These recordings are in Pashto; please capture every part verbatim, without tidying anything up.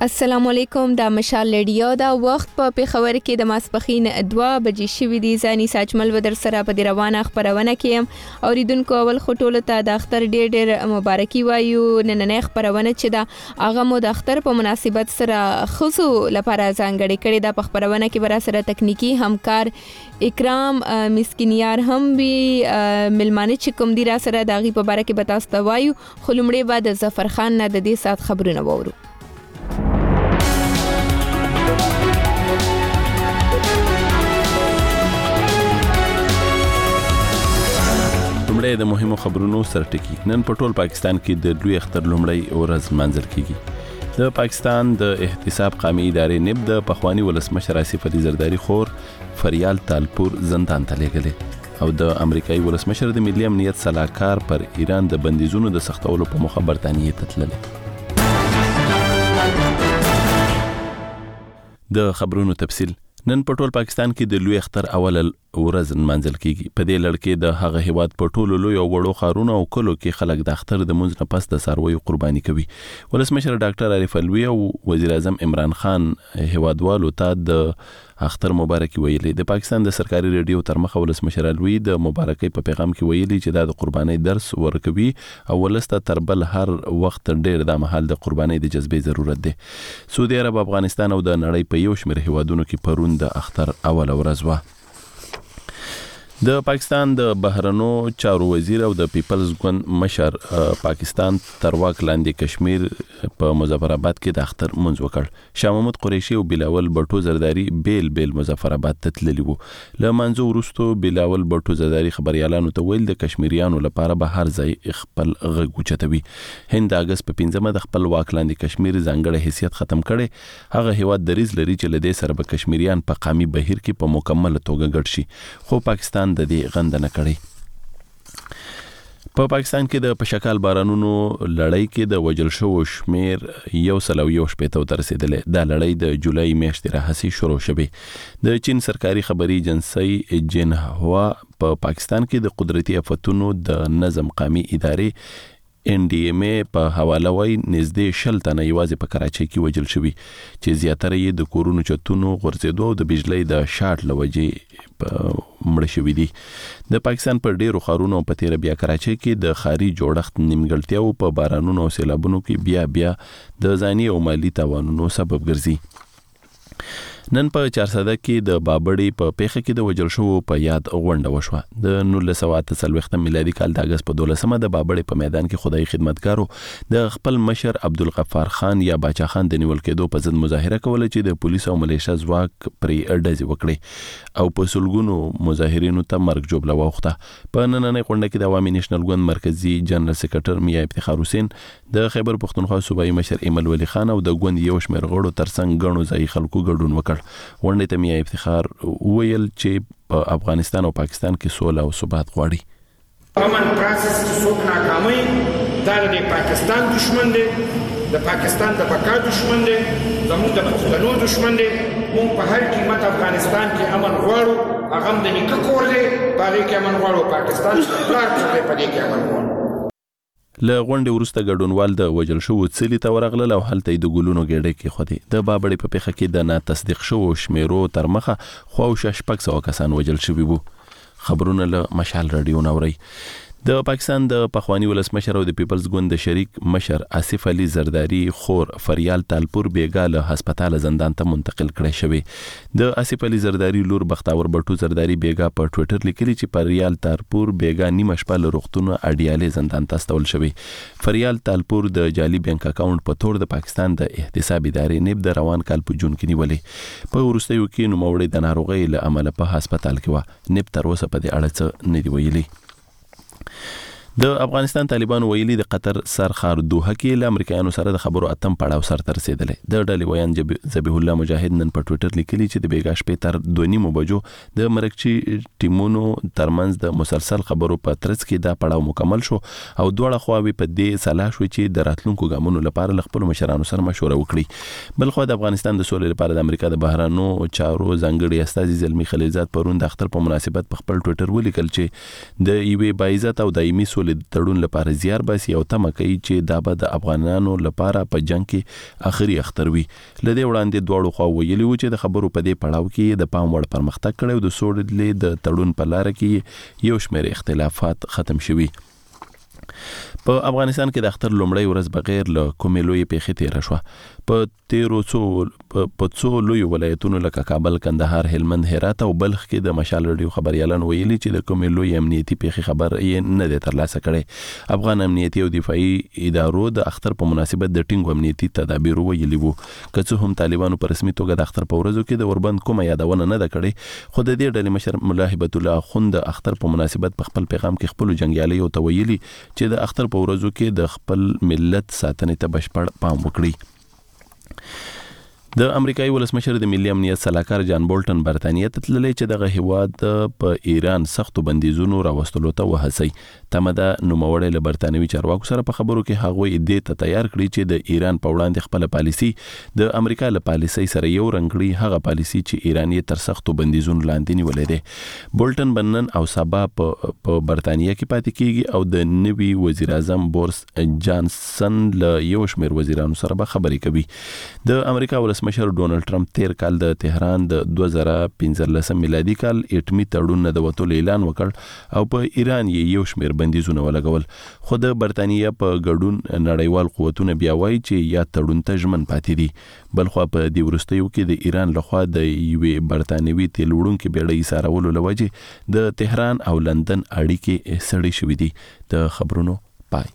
السلام علیکم د مشال رادیو دا وخت په پیښور کې د ماسپخین دوه بجې شوې دي. ځاني ساجمل ودر سره په دې روانه خبرونه کې اوریدونکو اول خټول ته د اختر ډېر ډېر مبارکي وایو. نننۍ خبرونه چې دا هغه مو د اختر په مناسبت سره خصو لپاره ځانګړې کړې ده. په خبرونه کې برا سره تکنیکی همکار اکرام مسکینیار هم وی ملمانه چې کوم دی را سره د غي په باره کې بتاست وایو. خلمړې بعد ظفر خان نه د دې سات خبرونه وورو. لومړی د مهمو خبرونو سرټکی. نن په ټول پاکستان کې د لوی اختر لومړی ورځ منځل کیږي. د پاکستان د احتساب قومي ادارې نب د پخوانی ولسمشر آصف علي زرداری خور فریال تالپور زندان ته لېږلی او د امریکایي ولسمشر د ملي امنیت صلاحکار پر ایران د بندیزونو د سختولو په موخه برتانیې ته تللی. د خبرونو تفصیل. نن په ټول پاکستان کې د لوی اختر اول ورځ منځل کیږي. په دې لړ کې د هغه هیواد په ټولو لوی او وړو ښارونو او کلو کې خلک د اختر د منځ نه پس د څارویو قرباني کوي. ولسمشر ډاکټر عارف الوی او وزیر اعظم عمران خان هیوادوالو ته د اختر مبارکي ویلي. د پاکستان د سرکاري ریډیو تر مخه ولسمشر الوی د مبارکۍ په پیغام کې ویلي چې دا د قربانۍ درس ورکوي او ولسته تر بل هر وخت ډېر د مهال د قربانۍ د جذبې ضرورت دی. سعودي عرب، افغانستان او د نړۍ په یو شمېر هیوادونو کې پرون د اختر اول ورځ وه. د پاکستان د بهرنو چارو وزیر او د پیپلز ګوند مشر پاکستان تر واک لاندې کشمیر په مظفر آباد کې د اختر منځ وکړ. شاه محمود قریشي او بلاول بټو زرداری بیل بیل مظفر آباد ته تللي وو. له منځه وروستو بلاول بټو زرداری خبريالانو ته ویل د کشمیریانو لپاره به هر ځای خپل غږ اوچتوي. هند د اگست په پنځمه د خپل واک لاندې کشمیر ځانګړی حیثیت ختم کړي. هغه هیواد دریځ لري چې له دې سره به کشمیریان په قومي بهیر کې په مکمل توګه ګډ شي، خو پاکستان د دې غند نه کړي. په پاکستان کې د پشکال بارانونو لړۍ کې د وجل شو شمیر یو سل او یو شپېته ته رسیدلی. دا لړۍ د جولای میاشتې راهیسې شروع شوې. د چین سرکاري خبري ایجنسۍ جنهوا په پاکستان کې د قدرتي آفتونو د نظم قومي ادارې ان ډي ام ای په حواله وای نږدې شل تنه یوازې په کراچۍ کې وجل شوي چې زیاتره یې د کورونو چتونو غورځېدو او د بجلی د شارټ له وجې مړه شوي دي. د پاکستان په ډیرو ښارونو په تیر بیا کراچۍ کې د ښاري جوړښت نیمګړتیاو په بارانونو او سیلابونو کې بیا بیا د ځاني او مالی تاوانونو سبب ګرځي. نن په چارسده کې د بابړې په پیښه کې د وجل شو په یاد غونډه وشوه. د نولس سوه اته څلوېښتم میلادي کال د اګست په دولسمه د بابړې په میدان کې خدای خدمتګارو د خپل مشر عبدالغفار خان یا باچا خان د نیول کېدو په ضد مظاهره کوله چې د پولیسو او ملیشه ځواک پرې ډزې وکړي او په سلګونو مظاهرینو ته مرګ ژوبله واوښته. په نننۍ غونډه کې د عوامي نیشنل ګوند مرکزي جنرال سکرټر میا افتخار حسین، د خیبر پښتونخوا صوبایي مشر ایمل ولی خان او د ګوند یو شمېر غړو ترڅنګ ګڼو ځایي خلکو ګډون وکړ. غونډې ته میا افتخار وویل چې په افغانستان او پاکستان کې سوله او ثبات غواړي. امن پروسس کې څوک ناکامي دا د پاکستان دشمن دی، د پاکستان د بقا دشمن دی، زموږ د پښتنو دشمن دی. موږ په هر قیمت افغانستان کې امن غواړو. هغه هم د نیکه کور دی، په هغې کې امن غواړو. پاکستان چې پلار کور دی، په دې کې امن غواړو. له غونډې وروسته ګډونوال د وجل شوو څلي ته ورغلل او هلته یې د ګلونو ګېډۍ کېښودې. د بابړې په پیښه کې د ناتصدیق شوو شمیرو تر مخه خواوشا شپږ سوه کسان وجل شوي وو. خبرونه له مشال راډیو نه اورئ. د پاکستان د پخوانی ولسمشر او د پیپلز ګوند د شریک مشر آصف علي زرداری خور فریال تالپور بیګا له هسپتال زندان ته منتقل کړی شوی. د آصف علي زرداری لور بختاور بټو زرداری بیګا په ټوئیټر لیکلي چې فریال تالپور بیګا نیمه شپه له روغتون اډیالې زندان ته استول شوی. فریال تالپور د جعلي بانک اکاونټ په تور د پاکستان د احتساب ادارې نب د روان کال په جون کې نیولې. په وروستیو کې نوموړې د ناروغۍ له امله په هسپتال کې وه. نب تر اوسه په دې اړه څه نه دی ویلي. د افغانستان طالبانو ویلي د قطر سرخار دوحه کې له امریکایانو سره د خبرو اتم پړاو سر ته رسېدلی. د ډلې ویان ذبیح الله مجاهد نن په ټویټر لیکلي چې د بیګا شپې تر دوه نیمو بجو د مرکچي ټیمونو ترمنځ د مسلسل خبرو په ترڅ کې دا پړاو مکمل شو او دواړه خواوې په دې سلا شوې چې د راتلونکو ګامونو لپاره له خپلو مشرانو سره مشوره وکړي. بلخوا د افغانستان د سولې لپاره د امریکا د بهرنو چارو ځانګړي استازي زلمي خلیلزاد پرون د اختر په مناسبت په خپل ټویټر ولیکل چې د یوې باعزت او دایمي سولې سولې تړون لپاره زیار باسي او تمه کوي چې دا به د افغانانو لپاره په جنگ کې اخري اختر وي. لدې وړاندې دواړو خوا ویلي و چې د خبرو په دې پړاو کې د پام وړ پرمختګ کړي او د سولې د تړون په لار کې یو شمېر اختلافات ختم شوي. په افغانستان کې د اختر لومړی ورځ بغیر له کومې لوی پیښې تیر شوه. په تیرو څو په څو لوی ولایتونو لکه کابل، کندهار، هلمند، هرات او بلخ کې د مشال رادیو خبريالان ویلي چې د کومې لوی امنیتي پیښې خبر یې نه دی ترلاسه کړی. افغان امنیتي او دفاعي ادارو د اختر په مناسبت د ټینګو امنیتي تدابیر ویلي وو. که څه هم طالبانو په رسمي توګه د اختر په ورځو کې د اوربند کومه یادونه نه ده کړې، خو د دې ډلې مشر ملا هبت الله خوند د اختر په مناسبت په خپل پیغام کې خپل جنگیالیو ته ویلي چې د اختر په ورځو کې د خپل ملت ساتنې ته بشپړ پام وکړي. د امریکایي ولسمشر د ملي امنیت سلاکار جان بولټن برتانیې ته تللی چې دغه هیواد په ایران سختو بندیزونو راوستلو ته وهڅي. تمه ده نوموړی له برتانوي چارواکو سره په خبرو کې هغوی دې ته تیار کړي چې د ایران په وړاندې خپل پالیسي د امریکا له پالیسي سره یو رنګ کړي، هغه پالیسي چې ایران یې تر سختو بندیزونو لاندې نیولې ده. بولټن بنن او سبا په برتانیې کې پاتې کیږي او د نوي وزیر اعظم بورس جانسن له یو شمېر وزیرانو سره به خبرې کوي. د امریکا ولسمشر مشر ډونالد ټرمپ تیر کال د تهران د دوه زره پنځلسم میلادي کال اټمی تړون نه د وټول اعلان وکړ او په ایران یې یو شمېر بندیزونه ولګول. خو د برتانیې په ګډون نړیوال قوتونه بیا وایي چې یا تړون ته ژمن پاتې دي. بلخو په دې وروستیو کې د ایران لخوا د یوې برتانوي تیل وړونکي بیړۍ سارولو لوجې د تهران او لندن اړیکې سړې شوې دي. د خبرونو پای.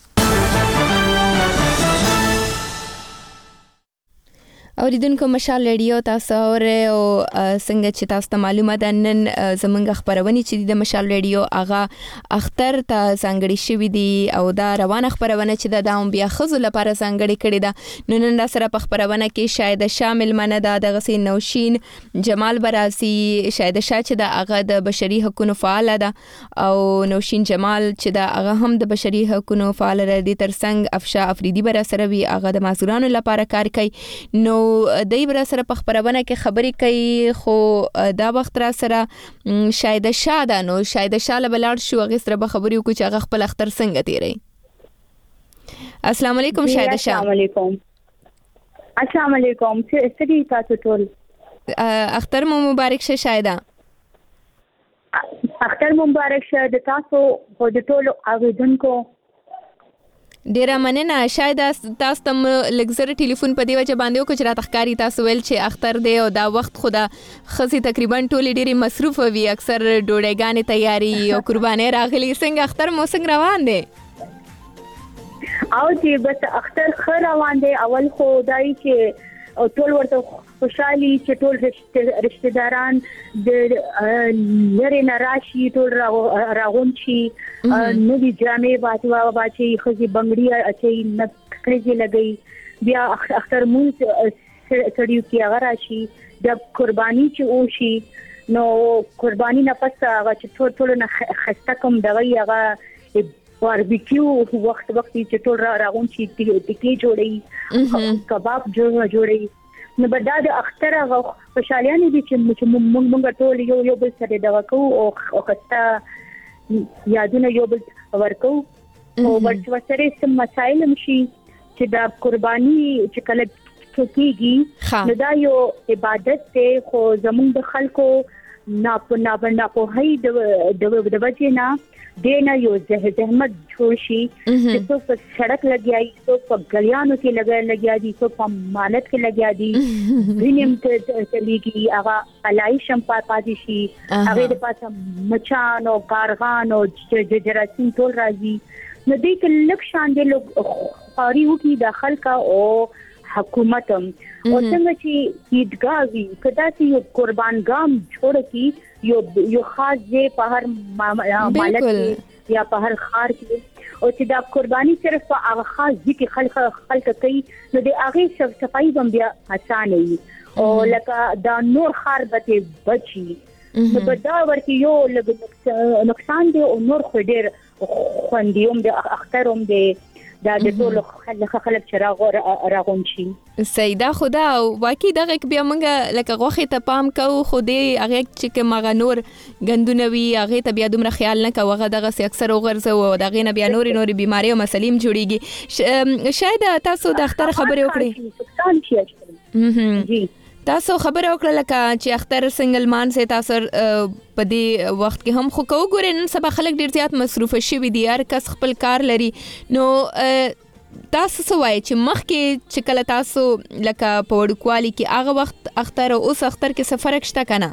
اوریدونکو مشال رادیو تاسو اوره او څنګه چې تاسو ته معلومه ده نن زمونږ خبرونه چې د مشال رادیو هغه اختر ته ځانګړي شوی دی او دا روانه خبرونه چې د داوم بیا خزو لپاره ځانګړي کړي ده. نو نن سره په خبرونه کې شاید شامل منه ده د غسین نوشین جمال براسي، شاید شاه چې د هغه د بشري حقوقو فعال ده او نوشین جمال چې د هغه هم د بشري حقوقو فعال دي، ترڅنګ افشا افریدي بر سره وی هغه د مازورانو لپاره کار کوي. نو دای بر سره په خبرونه کې خبرې کوي، خو دا وخت را سره شاید شاده نو شاید شاله بلار شو هغه سره به خبرې وکړو چې هغه خپل اختر څنګه تیری. السلام علیکم شاید شاه. السلام علیکم. السلام علیکم. څه تاسو ټول اختر مو مبارک شه شایدا. اختر مبارک شه د تاسو او د ټول اوریدونکو. ډیره مننه. شاید تاسو ته لګزر ټلیفون په دی وجه باندې وکړ چې را تخکاری تاسو ویل چې اختر دی او دا وخت خدا خزي تقریبا ټولې ډیره مصروف وي، اکثر ډوډۍ تیاری او قرباني راغلي. څنګه اختر مو څنګه روان دی؟ او چې بس اختر خیر روان دی. اول خو دای چې ټول ورته خوشحالي چې ټول رشتہ داران د لری نراشي ټول راغون شي، نوې جامې باټوا باچي خزي بنگړي اچي نکړي لګي، بیا اختر مونږ سړیو کې هغه راشي د قرباني چې او شي. نو قرباني نه پس هغه چې ټول ټول نه خسته کوم دغه هغه باربیکیو وخت وخت چې ټول راغون شي، ټکی جوړي، کباب جوړي. نو بدا د اختر هغه خوشالیان دي چې موږ موږ ټول یو یو بل سره دغه کوو او خسته یادونه یو بل ورکو او ورته سره سم مسائل مشي چې د قرباني چې کله کېږي نو دا یو عبادت ته خو زموږ د خلکو ناپ ناپ ناپ هي د د د وجینا دینا یو زحمت جوړ شي چې څو په سړک لګیاي، څو په غلیانو کې لګا لګیا دي، څو په مالت کې لګیا دي، وینم ته چلیږي هغه علای شم پاتې شي، هغه د پاسه مچان او کارغان او جراثیم ټول راځي. نو دې کې لک شان دي لوګ خاري وکي د خلک او حکومت او څنګه چې عیدګاوي کدا چې یو قربانګام جوړ کی یو یو خاص ځای په هر مالک کې یا په هر خار کې او چې دا قرباني صرف په هغه خاص ځای کې خلک خلک کوي نو د هغه صفائی هم بیا آسان وي او لکه دا نور خار به بچي. نو په دا ورته یو لږ نقصان دی او نور خو ډیر خوندیوم د اختروم دی دا د ټول خلک خلک چې راغور راغون شي. سیدا خدا واقعي دغه بیا موږ لکه غوخه ته پام کوو خو دې هغه چې مغه نور غندونه وی هغه ته بیا دومره خیال نه کوو، هغه دغه اکثر وغرزو او دغه نه بیا نور نور بیماری او مسلیم جوړیږي. شاید تاسو د اختر خبرې وکړئ. جی تاسو خبره وکړه لکه چې اختر سنگل مان سه تاسو په دې وخت کې هم خو کو ګورې نن سبا خلک ډیر زیات مصروف شوي دي، هر کس خپل کار لري. نو تاسو سوای چې مخکې چې کله تاسو لکه په وړوکوالي کې هغه وخت اختر او اوس اختر کې څه فرق شته کنه؟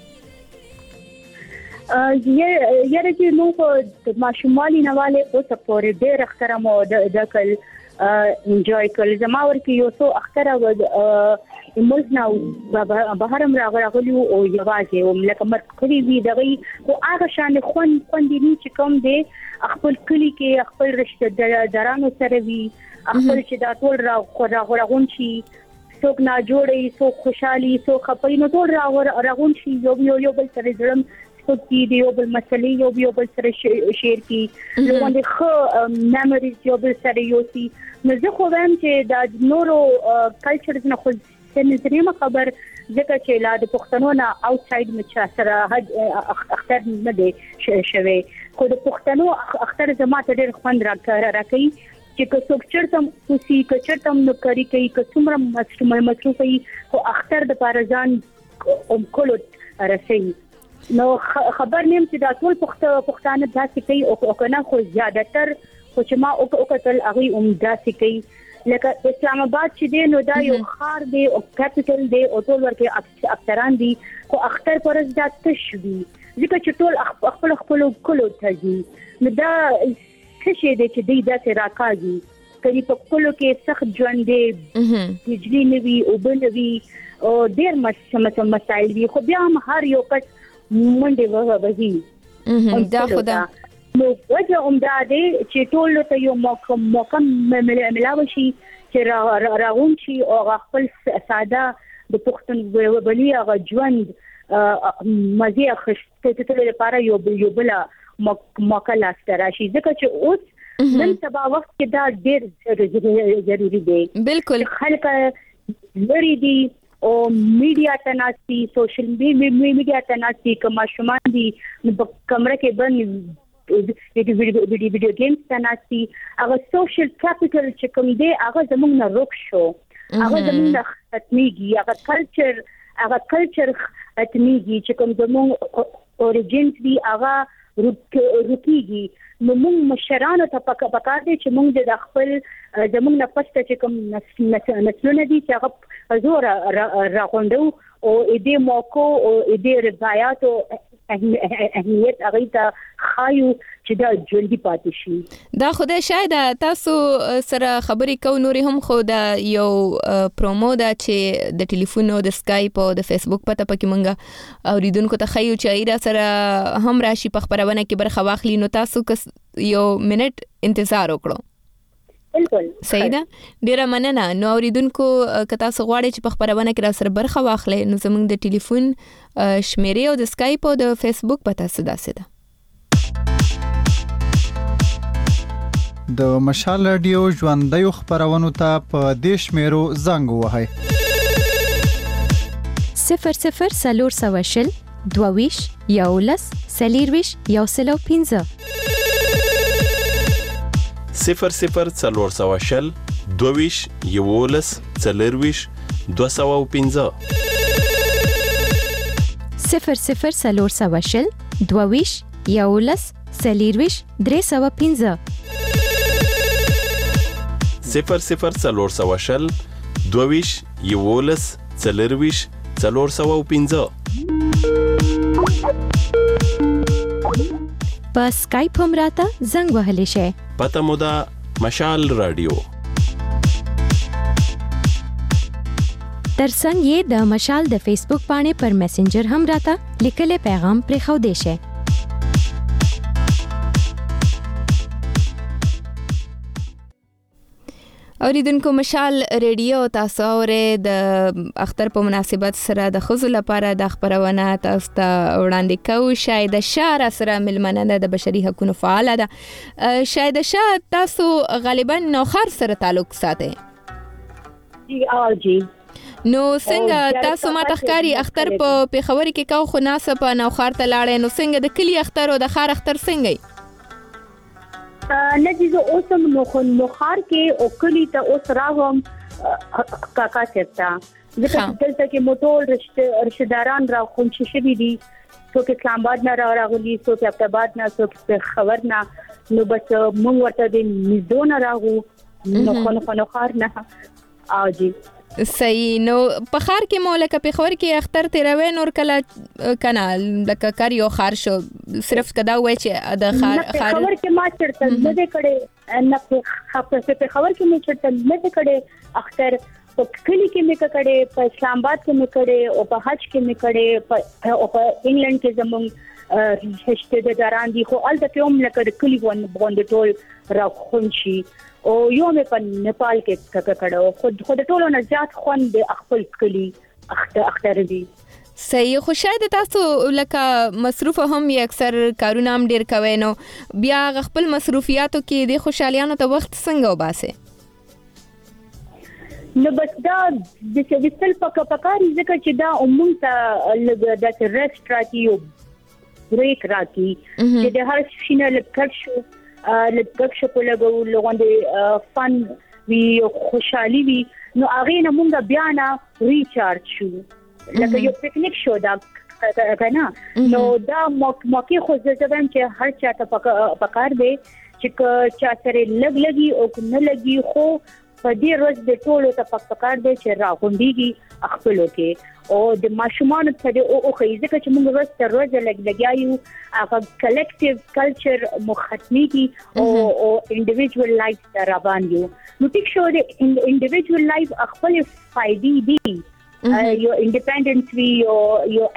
یاره چې نو په ماشومالي نواله اوس پورې ډېر اختر مو د کل انجوای کول. زما ورته یو څو اختر و ملک نو بهرم راغلی او یوازې او لکه مرکړي وی دغه او هغه شان خون خوندې چې کوم دی خپل کلی کې خپل رشتہ دارانو سره وی خپل چې دا ټول راغون شي څوک نه جوړي څوک خوشحالي څوک خپل نو ټول راغون شي یو یو یو بل سره ځلم څوک دی یو بل مسلې یو یو بل سره شیر کی نو باندې خو میموریز یو بل سره یو سي. نو زه خو وایم چې دا نورو کلچرز نه خو نظریه خبر ځکه چې لا د پښتنو نه اوټساید مچا سره اختر نه دی شوی، خو د پښتنو اختر زما ته ډېر خوند راکوي چې که څوک چرته کوسي که چرته نو کوي کوي که څومره مصروف وي خو اختر د پارزان کولو رسي. نو خبر نیم چې دا ټول پښتانه داسې کوي او کنه خو زیاتره خو چې ما او کتل هغه هم داسې کوي. لکه اسلام آباد چې دی نو دا یو خار دی او کیپټل دی او ټول ورکه افسران دي خو اختر پرز دا تشوي ځکه چې ټول خپل خپل کولو ته نو دا څه شي دی چې دی داسې راکاږي کړي په کولو کې سخت ژوند دی بجلی نوي او بنوي او ډېر مسله مسایل دي خو بیا هم هر یو کس منډه وهي دا خدا نو وجه عمده دی چې ټول ته یو موقع موقع ملاوي شي چې راغون شي او خپل ساده د پښتون وبلی هغه ژوند مزه خشته ته لپاره یو یو بل موقع لاسته راشي ځکه چې اوس نن سبا وخت کې دا ډېر ضروري دی. بالکل خلک لري دي او میډیا ته ناسي سوشل میډیا ته ناسي کما شومان دي په کمره کې بند ویډیو ویډیو گیمز تناسي هغه سوشل کیپټل چې کوم دی هغه زموږ نه روک شو هغه زموږ نه ختميږي هغه کلچر هغه کلچر ختميږي چې کوم زموږ اوريجنز دی هغه روکيږي. نو موږ مشرانو ته پکار دي چې موږ د خپل زموږ نه پسته چې کوم نسلونه دي چې هغه زور راغونډو او دې موکو او دې روایت او اهمیت هغه ته خایو چې دا ژوندۍ پاتې شي. دا خدای شاید تاسو سره خبرې کو نوري هم خو دا یو پرومو دا چې د ټلیفون او د اسکایپ او د فیسبوک پته پکې مونږه اوریدونکو ته خایو چې ایرا سره هم راشي په خبرونه کې برخه واخلي. نو تاسو یو منټ انتظار وکړو. بالکل صحیح ده. ډیره مننه. نو اوریدونکو که تاسو غواړئ چې په خبرونه کې را سره برخه واخلئ نو زموږ د ټلیفون شمیرې او د اسکایپ او د فیسبوک پته سداسه ده. د مشال رادیو ژوندۍ خبرونو ته په دیش میرو زنګ وهاي صفر صفر سلور سواشل دوویش یولس سلیرویش یوسلو پینځه صفر صفر سلور سواشل دوویش یولس سلیرویش دوسو پینځه صفر صفر سلور سواشل دوویش یولس سلیرویش درې سو پینځه صفر صفر څلور سوه شل دوه یولس څلرویش څلور سوه پنځه په اسکایپ هم راته زنګ وهلی شئ. پته مو ده مشال رادیو. ترڅنګ یې د مشال د فیسبوک باندې پر میسنجر هم راته لیکلي پیغام پرېښودی شئ. اوریدونکو مشال ریډیو تاسو اورئ د اختر په مناسبت سره د ښځو لپاره د خپرونه تاسو ته وړاندې کوو. شاهده شاه را سره مېلمنه ده، د بشري حقوقو فعاله ده. شاهده شاه تاسو غالبا نوخار سره تعلق ساتئ؟ جی آ جی. نو څنګه تاسو ما تخکاری اختر په پیښور کې کو خو ناسه په نوخار ته لاړې، نو څنګه د کلی اختر او د خار اختر څنګه؟ نه دي زه اوسم نو خو نوخار کې او کلی ته اوس راغم کاکا چرتا ځکه دلته کې موټول رشته رشتہداران را خونچ شوي دي، څوک اسلام آباد نه راغلي، څوک ابتاباد نه، څوک پیښور نه، نو بس موږ ورته د نږدې نه راغو نو خو نو نوخار نه. او جی صحیح. نو په خار کې مو لکه پیښور کې اختر تیروي نور کله کنه لکه کار یو خار شو صرف کدا وای چې د خار خار پیښور کې ما چرته نه دې کړي نه په پیښور کې مې چرته نه دې کړي اختر، په کلی کې مې کړي، په اسلام آباد کې مې کړي، او په حج کې مې کړي، او په انګلند کې زموږ هشته داران دي، خو الته کوم لکه د کلی باندې ټول را خونشي او یو مې په نیپال کې کړه، خو خو د ټولو نه زیات خوند د خپل کلی اختر دي. صحیح. خو شاید تاسو لکه مصروف هم یې اکثر کارونه هم ډیر کوي، نو بیا خپل مصروفیاتو کې د خوشالیانو ته وخت څنګه وباسه؟ نو بس دا د سویستل پکا پکاري ځکه چې دا عموم ته لږ د ریسټ راکې او بریک راکې چې د هر شي نه لکټ شو لږ شپه لګو لغونډه فن وی خوشحالي وی، نو هغه نه مونږ بیا نه ریچارج شو لکه یو پکنیک شو دا کنه. نو دا موقع خو زدم چې هر چا ته پکار دی چې چا سره لګ لګي او نه لګي، خو په دې ورځ د ټولو ته پکار دی چې راغونډيږي خپلو کې او د ماشومان ته د او خو ځکه چې موږ ورځ تر ورځې لګ لګیایو هغه کلیکټیو کلچر مختمي او او انډیویډوال لایف ته روان یو. نو ټیک شو د انډیویډوال لایف خپل فائدې دي، یو انډیپندنس وی یو یو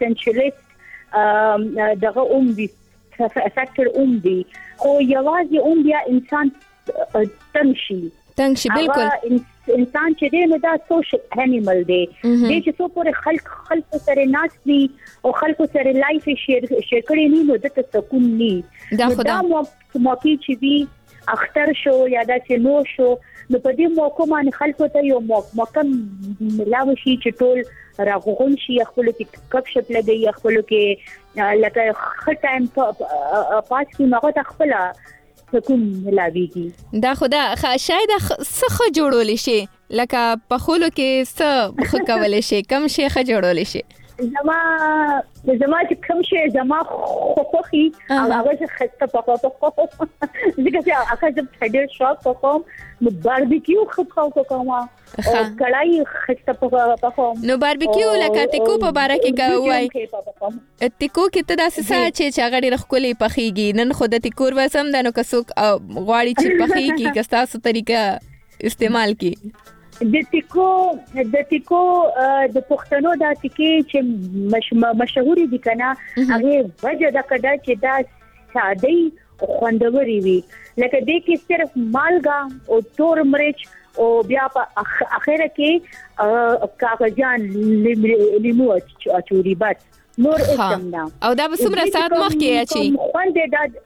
ایگزیسټنشلیست دغه اوم دي فیکټر اوم دي، خو یوازې اوم بیا انسان تنشي تنشي بالکل انسان چې دی نو دا سوشل انیمل دی، د چې څو پورې خلک خلک سره ناس دي او خلکو سره لایف شیر شیر کړي نه، نو د تسکون نه دا خدا موقع چې وی اختر شو یا دا چې نو شو، نو په دې موقع باندې خلکو ته یو موقع ملاوي شي چې ټول راغون شي خپل کې کپ شپ لګي، خپل کې لکه خ ټایم پاس کې نوغه خپل سکون ملاويږي. دا خدا شاید څه جوړول شي لکه په خولو کې څه خو کول شي، کم شي خ جوړول شي. زما زما چې کوم شي زما خوخي هغه چې خسته پخو پخو ځکه چې هغه چې ډېر شاک پخوم نو باربیکیو خو کوم او کړای خسته پخو. نو باربیکیو لکه تکو په بارا کې کوي، تکو کې ته داسې څه چې هغه ډېر خولي پخېږي، نن خو د تکور وسم د نو کڅوک غواړي چې پخېږي که تاسو طریقه استعمال کی د ټیکو د ټیکو د پښتنو د ټیکې چې مشهوري دي کنه، هغه وجه دا کډه چې دا ساده خوندوري وي، لکه دې کې صرف مالګه او تور مرچ او بیا په اخره کې کاغذان لیمو اچوري بس نور اسم نه. او دا به څومره سات مخ کې اچي؟ خوند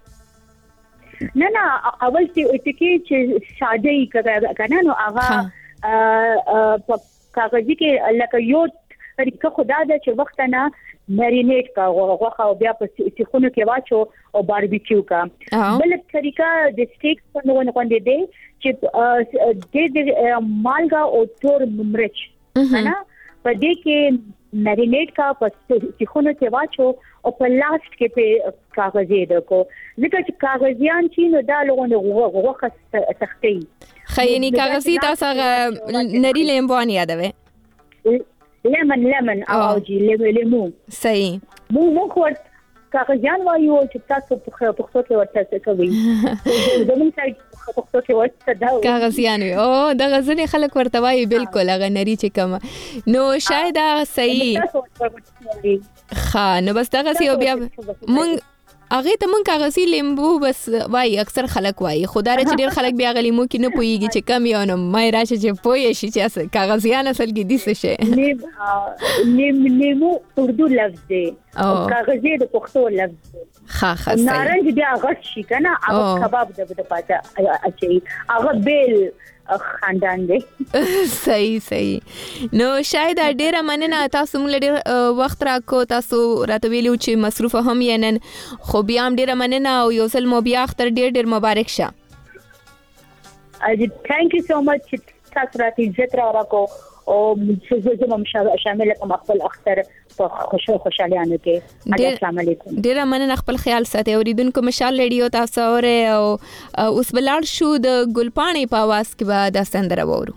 دا نه نه اول ټیکې چې ساده کنه نو هغه په کاغذي کې لکه یو طریقه خدا دا چې وخت نه مارینیټ کا غوښه او بیا په سیخونو کې واچو او باربیکیو کا. بل طریقه د سټیک څنګه باندې دی چې د مالګه او تور مرچ نه په دې کې مارینیټ کا په سیخونو کې واچو او په لاست کې په کاغذي دکو، ځکه چې کاغذیان چې نو دا لغونه غوښه سختي خیلی کاغذی تاسو هغه نری لیمبوان یادوي لیمن لیمن او جی لیمو. صحیح. مو مو خور کاغذیان وایو چې تاسو په پښتو کې ورته کوي زموږ ځای په پښتو کې ورته دا کاغذیان او د غزنی خلک ورته وایي بالکل هغه نری چې کوم نو شاید صحیح. ها نو بس دغه سی بیا مونږ هغه ته مونږ کاغذي لیمبو بس وای اکثر خلک وای خدای چې ډیر خلک بیا غلیمو کې نه پويږي چې کم یو نه مې راشه چې پوي شي چې کاغذیان اصل کې دي څه شي نیم نیمو اردو لفظ دی او کاغذي د پښتو لفظ دی. ها ها نارنج بیا غټ شي کنه هغه کباب د د پاته اچي هغه بیل خاندان دی. صحیح صحیح. نو شاید ډیره مننه تاسو موږ ډیر وخت راکو تاسو راته ویلو چې مصروف هم یې نن خو بیا هم ډیره مننه او یو ځل مو بیا اختر ډیر ډیر مبارک شه. تhank you so much تاسو راته عزت راکو او چې زه هم شامل کوم خپل اختر په خوشو خوشالیانو کې. السلام علیکم. ډیر مننه خپل خیال ساتي اوریدونکو مشال ریډیو تاسو اوره او اوس بلار شو د ګلپاڼې په आवाज کې به د سندره وورو.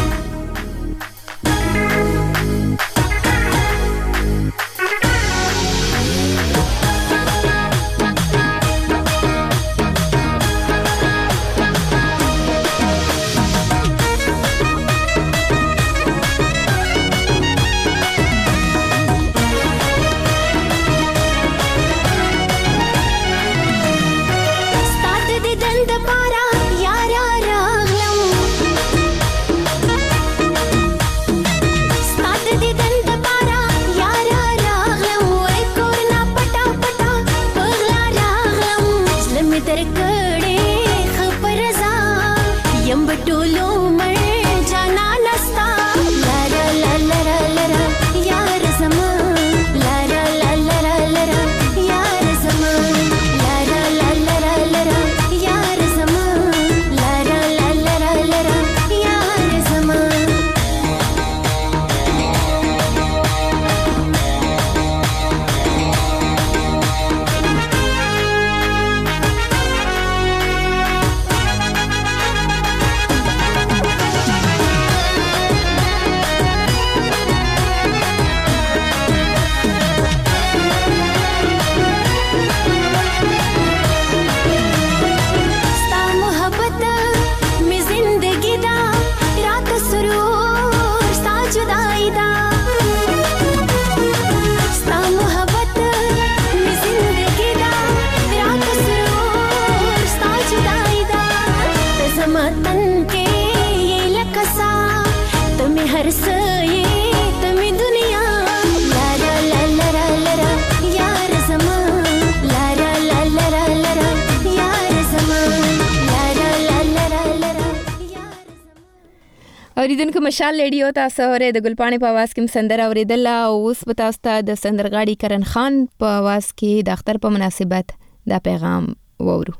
اوریدونکو مشال ریډیو تاسو اوره د ګلپاڼې په आवाज کې سندره اوریدل او اوس په تاسو ته د سندرغاړي کرن خان په आवाज کې د اختر په مناسبت دا پیغام وورو.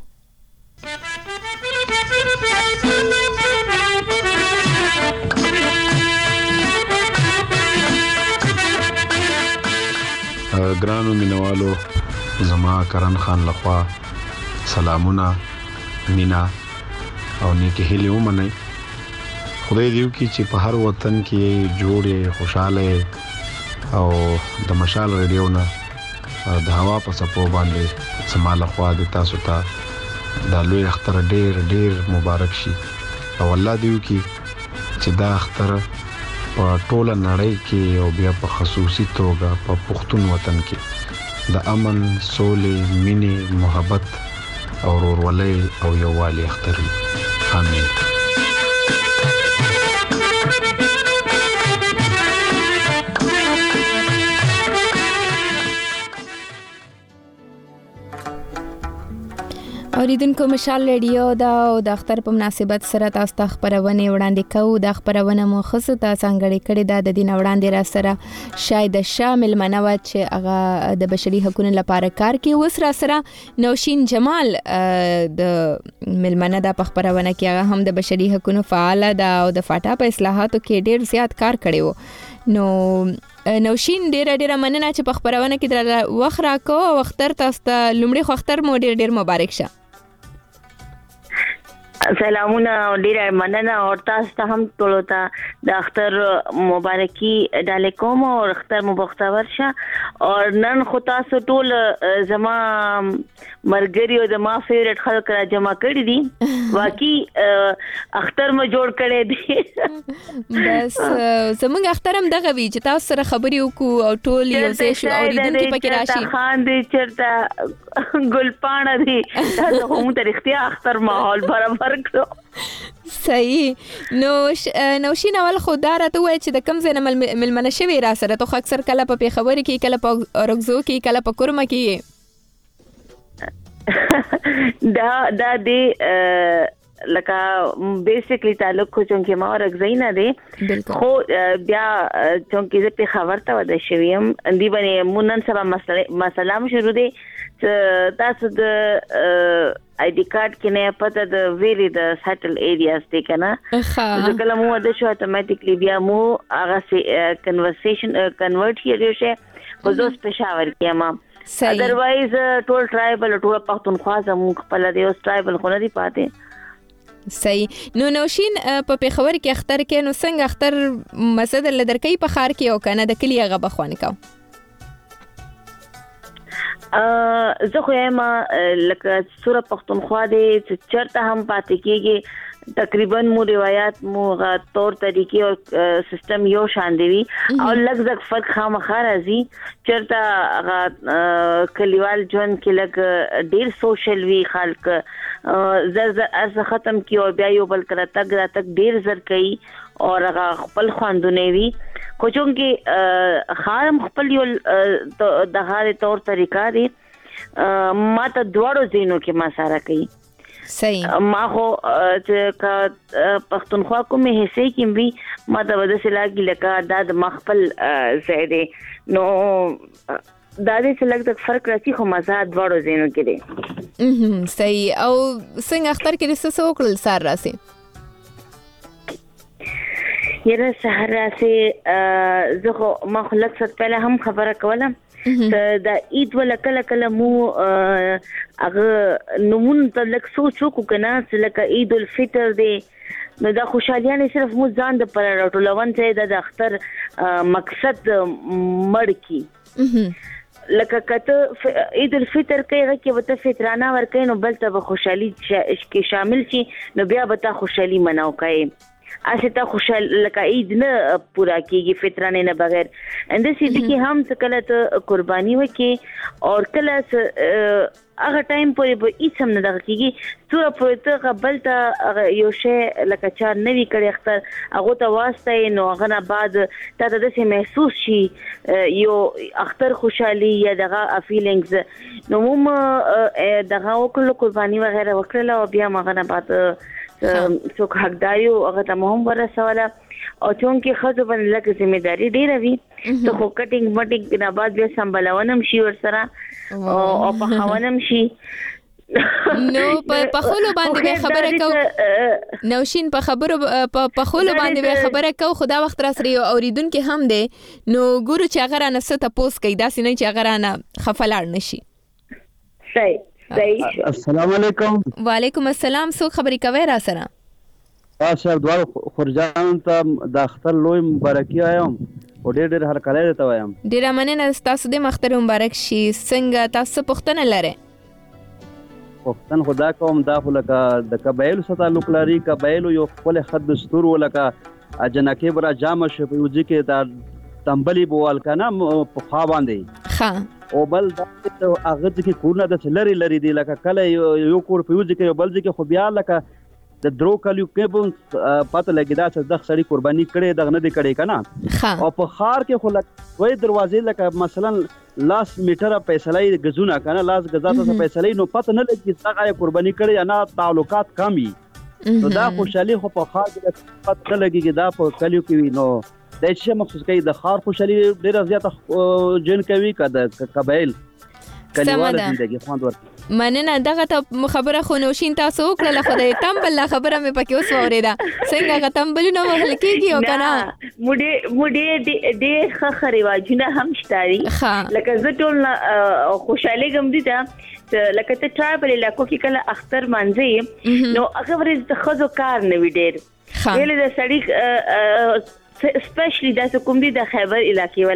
ګرانو مینوالو زما کرن خان لخوا سلامونه مینا او نیکی هیله ومنئ. خدای دیو کی چې په هر وطن کې جوړې خوشاله او د مشال ریډیو نه د هوا په سپو باندې سماله خوا د تاسو ته د لوی اختر ډیر ډیر مبارک شي او الله دیو کی چې دا اختر په ټوله نړۍ کې او بیا په خصوصي توګه په پښتون وطن کې د امن سولې مینې محبت او ورورولۍ او یووالي اختر وي. آمین. اوریدونکو مشال ریډیو دا او د اختر په مناسبت سره تاسو ته خبرونه وړاندې کوو. د خبرونه مو خصه تاسو څنګه کړي دا د دین وړاندې را سره شاید شامل منوي چې هغه د بشري حقوقو لپاره کار کوي. اوس را سره نوشین جمال د ملمنه د خبرونه کې هغه هم د بشري حقوقو فعال ده او د فاټا په اصلاحاتو کې ډیر زیات کار کړی وو. نو نوشین ډیر ډیر مننه چې په خبرونه کې در وخت راکو او اختر تاسو ته لومړی خو اختر مو ډیر ډیر مبارک شه. سلامونه او ډیر مننه او تاسو ته هم ټول ته د اختر مبارکي ډالې کوم او اختر مو بختور شه. او نن خو تاسو ټول زما مرګري او زما فیوریټ خلک را جمع کړی دي واقعي اختر مو جوړ کړي دي. بس زمونږ اختر هم دغه وی چې تاسو سره خبرې وکړو او ټول یو ځای شو اوریدونکو پکې راشي. خان دې چرته ګلپاڼه دي دا هم تر اختیار اختر ماحول برابر کړو. صحیح. نو نوشین اول خو دا راته وای چې د کم ځای نه ملمنه شوي را سره ته خو اکثر کله په خبرې کې کله په رغزو کې کله په کورمه کې دا دا دې لکه بیسیکلی تعلق خو چونکه ما ورغځای نه دی خو بیا چونکه زه په خبر ته ودا شویم اندی باندې مونن سبا مسله شروع دي تاسو د آی ډی کارت کې نه پته د ویری د سټل ایریاز دی کنه ځکه کله مو د شو اتوماتیکلی بیا مو هغه کنورسیشن کنورټ کیږي شه خو زه پېښور کې ما ادروایز ټول ټرایبل ټول پښتونخوا زموږ خپل دی او ټرایبل خو نه دی پاتې. صحیح. نو نوشین په پېښور کې اختر کې نو څنګه اختر مسد لدرکې په خار کې او کنه د کلی هغه بخوانه کو ا زه خو یم لکه سوره پښتونخوا دی چې چرته هم پاتې کېږي تقریبا مو روایت مو طور طریقې او سیستم یو شان دی او لږ ځکه فرق خامخا راځي چرته کلیوال جون کې لږ ډیر سوشل وی خلک زر زر از ختم کی او بیا یو بل کړه تک را تک ډیر زر کوي او هغه خپل خواندونه وی خو چونکه خارم خپل یو د هغه طور طریقہ دی ما ته دواړو زینو کې ما سره کوي. صحیح. ما خو چې کا پښتونخوا کومه حصے کې وی ما د ودسه لاګي لکه د مخفل زیاده نو دا دې څه لږ فرق راځي خو مزه دواړو زینو کې دی. ام صحیح. او څنګه اختر کې څه څه وکړل سار راسي؟ یره سحر راسي زه خو ما خلک څه پهله هم خبره کوله دا عید ولا کله کله مو هغه نمون ته لک سوچ وکړو کنه چې لکه عید الفطر دی نو دا خوشالیانه صرف مو ځان د پر راټولون ته د اختر مقصد مړ کی لکه کته عید الفطر کې هغه کې وته فطرانه ورکې نو بل ته خوشحالي کې شامل شي نو بیا به تا خوشحالي مناو کوي اسه ته خوشحال لکه عید نه پورا کیږي فطرانه نه بغیر اند سې دي کې هم څه کله ته قرباني وکي او کله هغه ټایم پورې به هیڅ هم نه دغه کیږي څو په ته قبل ته یو شی لکه چا نوی کړي اختر هغه ته واسطه نو هغه نه بعد ته د څه محسوس شي یو اختر خوشحالي یا دغه فیلینګز نو موږ دغه وکړو قرباني وغیرہ وکړل او بیا هغه نه بعد څوک حقداريو هغه ته هم ورسوله او چونکه خزو باندې لکه ځمېداري ډیره وي ته خو کټینګ مټینګ نه بعد بیا سمبلونم شي ور سره او په خوانم شي نو په خلو باندې خبره کو نوشین په خبرو په خلو باندې خبره کو خدا وخت را سره اوریدونکو هم دي نو ګورو چې هغه نه ست پوس کوي دا سینې چې هغه نه خفلار نشي. صحیح. السلام علیکم. وعلیکم السلام. سو خبرې کوي را سره تاسو دوه خورجان ته د اختر لوی مبارکي وایم او ډېر ډېر هر کله ته وایم. ډېر مننه تاسو د اختر مبارک شي. څنګه تاسو پښتنه لره؟ پښتن خدا کوم دا لکه د قبایل سره تعلق لري قبایل یو خپل خد دستور ولکه اجنکه برا جام شپ یوځي کې دا تنبلی بوال کنه په خوا باندې ها او بل دا هغه ځکه کورونه د لری لری دی لکه کله یو کور په یوځي کې بل ځکه خو بیا لکه د درو کلیو کې بون پته لګی دا چې د سړی قرباني کړي دغه نه دی کړي کنه او په خار کې خو لکه وای دروازې لکه مثلا لاس میټره فیصله غزونه کنه لاس غزا ته فیصله نو پته نه لګی چې هغه قرباني کړي نه تعلقات کمی نو دا خوشالي خو په خار کې پته نه لګی دا په کلیو کې نو د چې مخصوص کوي د خار خوشالي ډیره زیاته جن کوي کده قبایل کلیوال زندگی خوند ورته مننه. دغه ته خبره خو نوشین تاسو وکړه خو د تمبل خبره مې پکې اوس اوریدا څنګه غتمبل نو وهل کېږي او کنه مودې مودې ډېر ښه رواجونه هم شته لکه زه ټول خوشاله غم دي ته لکه ته ټرایبل علاقو کې کله اختر مانځي نو هغه ورځ د خزو کار نه وی ډېر ویل د سړی سپیشلی د کوم دي د خیبر علاقې ولا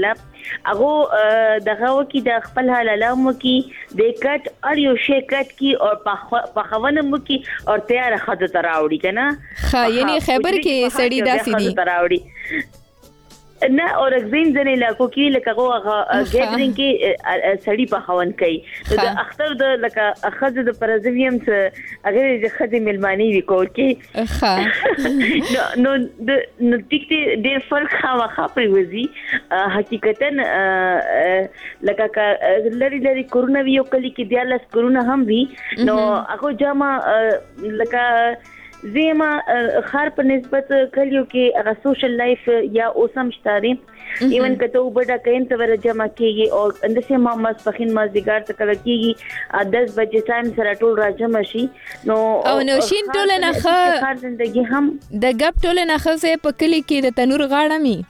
هغه دغه وکي د خپل حلاله مو کی د کټ اور یو شی کټ کی او پخونه مو کی او تیار خد تراوړي کنه ها یعنی خبر کې سړی داسې دي تراوړي نه اور اگزین ځنه علاقو کې لکه هغه ګیدرینګ کې سړی په خوان کوي د اختر د لکه خزه د پرزویم څخه هغه د خزه ملمانی وکول کې ها نو د نو ټیکټ ډېر فرق خاوه پریوزي حقیقتا لکه لری لری کورونا ویو کلی کې دیالس کورونا هم وی نو هغه جامه لکه زما خار په نسبت کلیو کې هغه سوشل لایف یا اوسم شتاري ایون کته وبډه کین ته ور جمع کیږي او اندسه ما مسخین مازیګار ته کله کیږي دس بجې ټایم سره ټول را جمع شي نو او نو شین ټول نه خ زندگی هم د غب ټول نه خ په کلی کې د تنور غاړه می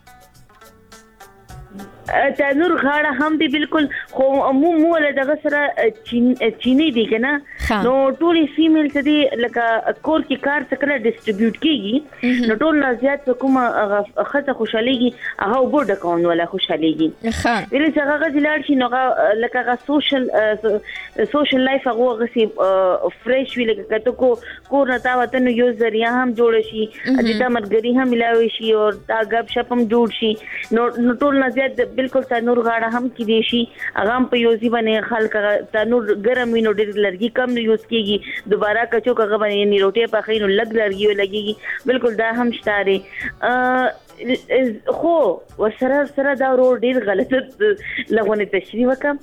تنور غاړه هم دی بالکل خو مو مو له دغه سره چینی دی کنه نو ټول فیمیل ته دی لکه کور کې کار څخه ډیسټریبیوټ کیږي نو ټول زیات کومه خزه خوشاليږي هغه وګړه کون ولا خوشاليږي ها ویل چې هغه ځلار شي نو لکه سوشل سوشل لایف هغه غسي فریش وی لکه کته کو کور نه تا وته نو یو ذریعہ هم جوړ شي د تمرګری هم ملاوي شي او تا غب شپ هم جوړ شي نو ټول نه زیات بالکل تنور غاړه هم کې دي شي هغه په یوزي باندې خلک تنور ګرم وینو ډېر لرګي کم نه یوز کیږي دوباره کچو هغه باندې نه روټي پخې نو لګ لرګي لګيږي بالکل دا هم شتاره خو وسره سره دا ورو ډیر غلط لغونه تشریح وکم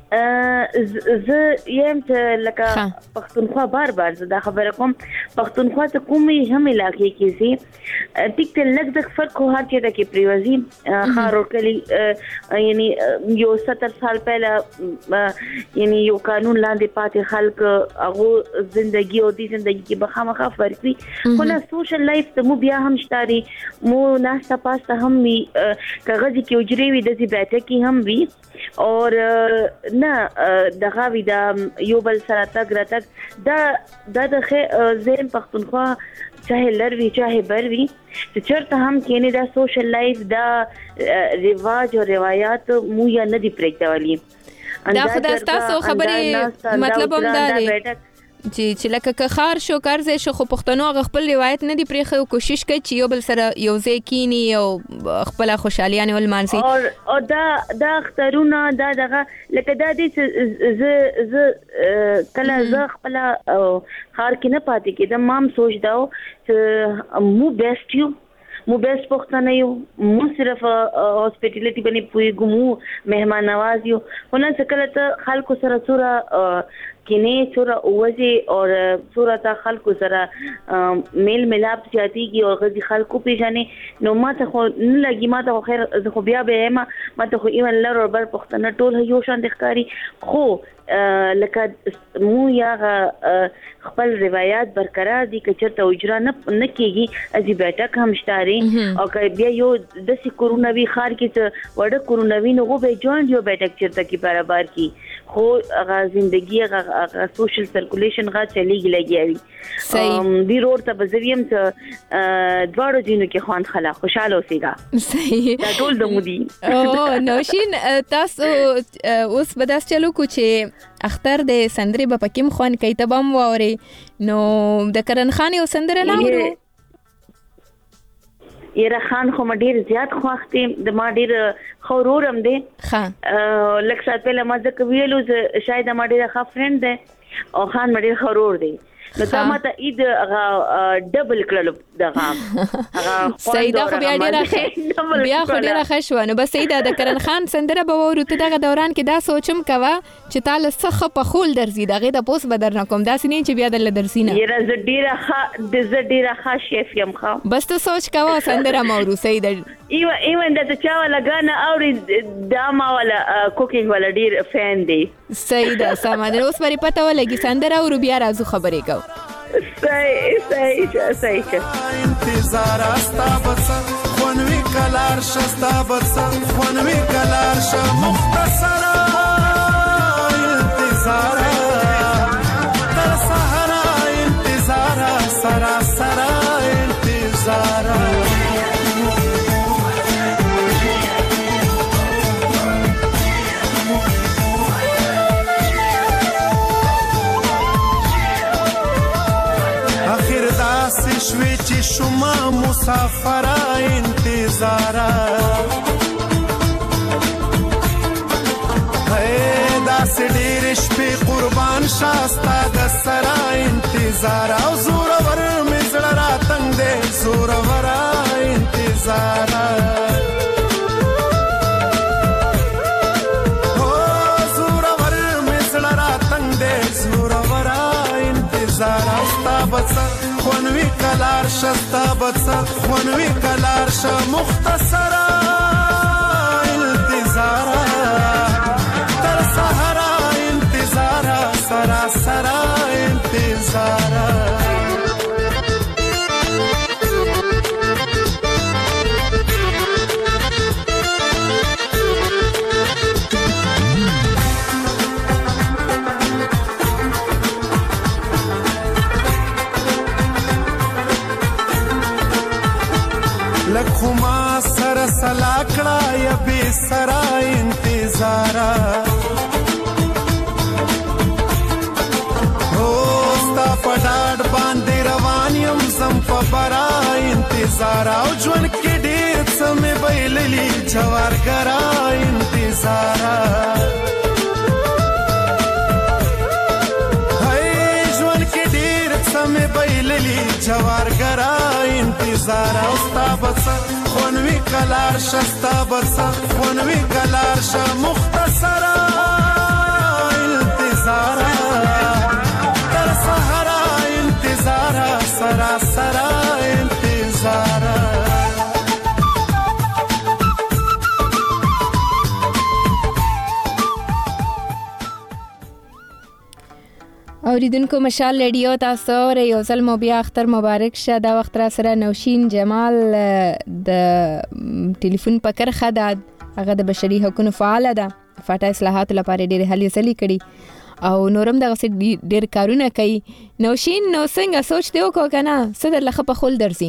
ز یم ته لکه پښتونخوا بار بار دا خبره کوم پښتونخوا ته کومي هم علاقې کې سي ټیک ته لږ د فرق خو هر چیرې کې پریوزي خارو کلی یعنی یو ستر سال پهلا یعنی یو قانون لاندې پاتې خلک هغه ژوندۍ او دي ژوندۍ کې بخامخه فرق وي خو نه سوشل لایف ته مو بیا هم شتاري مو ناستا پاستا هم وي کاغذ کې اجري وي د بیٹه کې هم وي اور نه دغه وی دا یو بل سره تک را تک دا د ذهن پښتونخوا چاهه لروي چاهه بروي چې چرته هم کینه دا سوشل لایف دا رواج او روایت مو یا نه دی پرېږدولي دا خدای تاسو خبرې مطلب هم دا دی جی چې لکه که خار شو کارځه شو خو پښتنو غ خپل روایت نه دی پرېخو کوشش کوي چې یو بل سره یو ځای کینی او خپل خوشالیانه ول مانسي او او دا دا اخترونه دا دغه لکه دا دې ز ز کله ز خپل خار کې نه پاتې کېدم مام سوچ داو چې مو بیسټ یو مو بیسټ پښتنه یو مو صرف هاسپټیلیټي باندې پوي ګمو مهمان نواز یو ونه څکله ته خلکو سره سره کینه سره اوځي او سره تا خلکو سره میل ملاب زیاتیږي او غزي خلکو پیژنې نو ما ته خو نه لګي ما ته خیر زه خو بیا به ما ما ته خو ایون لر اور بل پښتنه ټول یو شان د ښکاری خو لکه مو یا خپل روایت برقرار دي که چرته اجرا نه نه کیږي ازي بیٹک هم شتاري او که بیا یو د سی کورونا وی خار کې ته وړه کورونا وی نو به جوائنټ یو بیٹک چرته کی برابر کی خو هغه ژوندۍ هغه سوشل سرکولیشن غا چلیږي لګیاوي صحیح دی روډ ته بزویم ته دواړو جنو کې خوان خلا خوشاله اوسېګا صحیح دا ټول د مودي او نوشین تاسو اوس بداس چلو کو چې اختر د سندري په پکیم خوان کوي ته بم ووري نو د کرن خان یو سندره نه ورو یره خان خو ما ډیر زیات خوښتم د ما ډیر خورورم دی ها لکه سات په لمزه کویلو شاید ما ډیر ښه فرند دی او خان ما ډیر خورور دی نو تا ماته اید ډبل کړل دغه هغه سیدا خو بیا ډیره بیا خو ډیره خښ ونه بس سیدا د کرن خان سندره به ورو ته دغه دوران کې دا سوچم کوا چې تعالی سخه په خول درځي دغه د پوس بدر نه کوم دا سنین چې بیا د لدرسینه یره ز ډیره ښه د ز ډیره ښه شیف یم ښه بس ته سوچ کوا سندره مورو سیدا ایو ایو د چا ولا غانا اوري داما ولا کوکینګ ولا ډیر فین دی سیدا سمانه اوس پرې پته ولګي سندره ورو بیا راځو خبرې کو صحیح صحیح صحیح انتظار استا بس خونوي کلار شستا بس خونوي کلار ش مختصر انتظار تر سحر انتظار سرا سرا انتظار شما مسافر انتظار داس ډېر شپې قربان شاستا د سرا انتظار او زور ور مزړه راتنګ دې زور ور انتظار او زور ور مزړه راتنګ دې زور ور انتظار استا بس خونوي کلار شستا بس خونوي کلار ش مختصر انتظار سرا سرا انتظار لکھو ما سر سلاکڑا یا بے سرا انتظار پډاډ باندې روان یم زم په برا انتظار او ژوند کې ډېر څه مې بایللي جوارګرا انتظار هی ژوند کې ډېر څه مې بایللي جوارګرا انتظار او ستا بس خونوي کلار شستا بس خونوي کلار ش مختصر انتظار سرا سرا انتظار اوریدونکو مشال ریډیو تاسو ر یو ځل مو بیا اختر مبارک شه. دا وخت را سره نوشین جمال د ټلیفون په کرخه ده، هغه د بشري حقوقو فعال ده، فاټا اصلاحات لپاره ډېر هلې ځلې کړي او نورم دغه ډېر کارونه کوي. نوشین نو څنګه سوچ دی وکړه کنه څه در لخه په خول درځي؟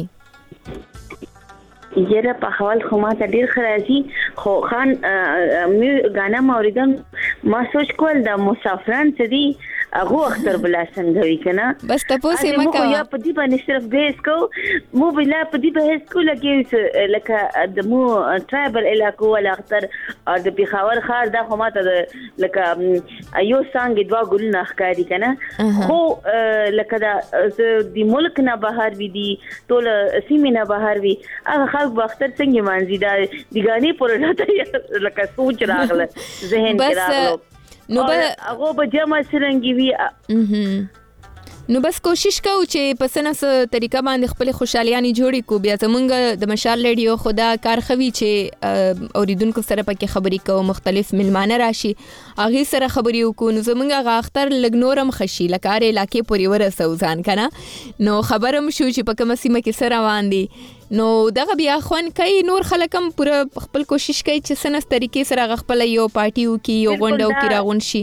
یره په حوال خو ما ته ډیر خرازي خو خان می غانا موریدم ما سوچ کول د مسافران څه دي هغه اختر بلا څنګه وی کنه بس تاسو ما کا یا په دې باندې صرف بیس کو مو بلا په دې بیس کو لکه لکه د مو ټرایبل علاقو ولا اختر او د پیښور خار دا خو ما ته لکه یو څنګه دوا ګل نه ښکاری کنه خو لکه دا د ملک نه بهر وی دي ټول سیمه نه بهر وی هغه خلک باختر څنګه مانځي دا دیګانی پروژه لکه سوچ راغله ذهن کې راغله نو به هغه به جمع سرنګي وی نو بس کوشش کوو چې په سنس طریقه باندې خپل خوشحالیانی جوړی کو. بیا زمونږ د مشال ریډیو خدا کار خوي چې اوریدونکو سره پکې خبرې کوو، مختلف ملمانه راشي اغه سره خبرې وکړو، نو زمونږ غاختر لګنورم خشي لکار علاقې پورې ورسو ځان کنه نو خبرم شو چې په کومه سیمه کې سره روان دي. نو دغه بیا خوان کوي نور خلکم پوره خپل کوشش کوي چې سنس طریقې سره خپل یو پارټي وکي یو غونډه وکي راغون شي.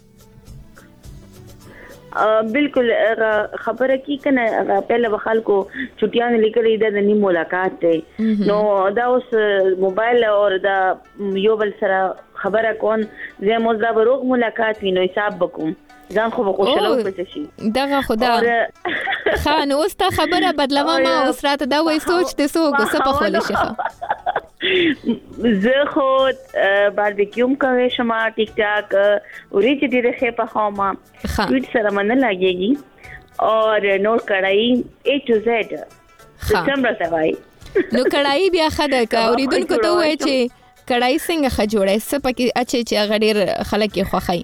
بالکل خبره کی کنه پہله وخالکو چټیان لیکلې د نی ملاقات ته نو دا اوس موبایل اور دا یو بل سره خبره کون زه موږ دا روغ ملاقات وینو حساب وکوم ځان خو خوشاله پته شي دغه خدا خان اوس ته خبره بدلوه ما اوس راته دا وای سوچ ته سو څه په خول شي زه خو باربیکیوم کوي شما ټیک ټاک اوریج دې رخه په خامه ویډ سره من لګيږي اور نوٹ کړای A to Z څنګه سوای نو کړای بیا خده کا اوریدونکو ته وای چې کړای څنګه خ جوړه سپکه اچي چې غډیر خلک یې خوخای.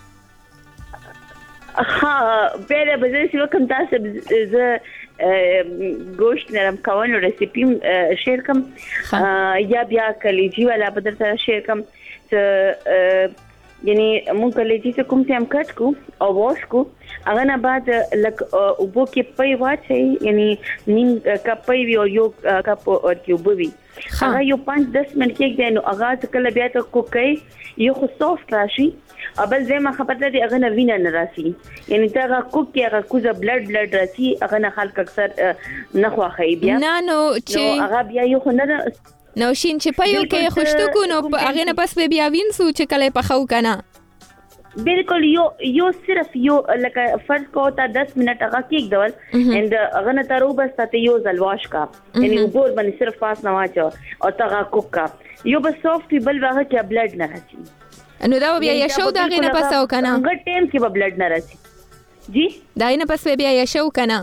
ها بیره به زه کوم تاسو زه گوشت نرم کولو ریسیپی شیر کم یا بیا کلیجی والا بدر سره شیر کم ته یعنی مونږ کلیجی څخه کوم څه هم کټ کو او واش کو هغه نه بعد لک وبو کې پي واچي یعنی نیم کپ پي یو یو کپ او کیوب وی هغه یو پانچ دس منټ کې دینو هغه کله بیا ته کوکای یو خو سافت راشي ابل زه ما خبرته دی هغه نه وینه نه راسي یعنی تا هغه کوک کې هغه کوزه بلډ بلډ راسي هغه نه خلک اکثر نه خوخی بیا نه نو چې هغه بیا یو خو نه نو شین چې پيو کې خوشتو کو نو هغه نه پس بیا وینسو چې کله په خو کنه بالکل یو یو صرف یو لکه فرض کو تا دس منټ هغه کېک ډول اند هغه نه تر وبس ته یو ځل واش کا یعنی وګور باندې صرف پاس نه واچو او تا کوک کا یو بس سافټ بل هغه کې بلډ نه راځي نو دا بیا یا شو دا غینه پس او کنه هغه ټیم کې به بلډ نه راځي جی دا نه پس بیا یا شو کنه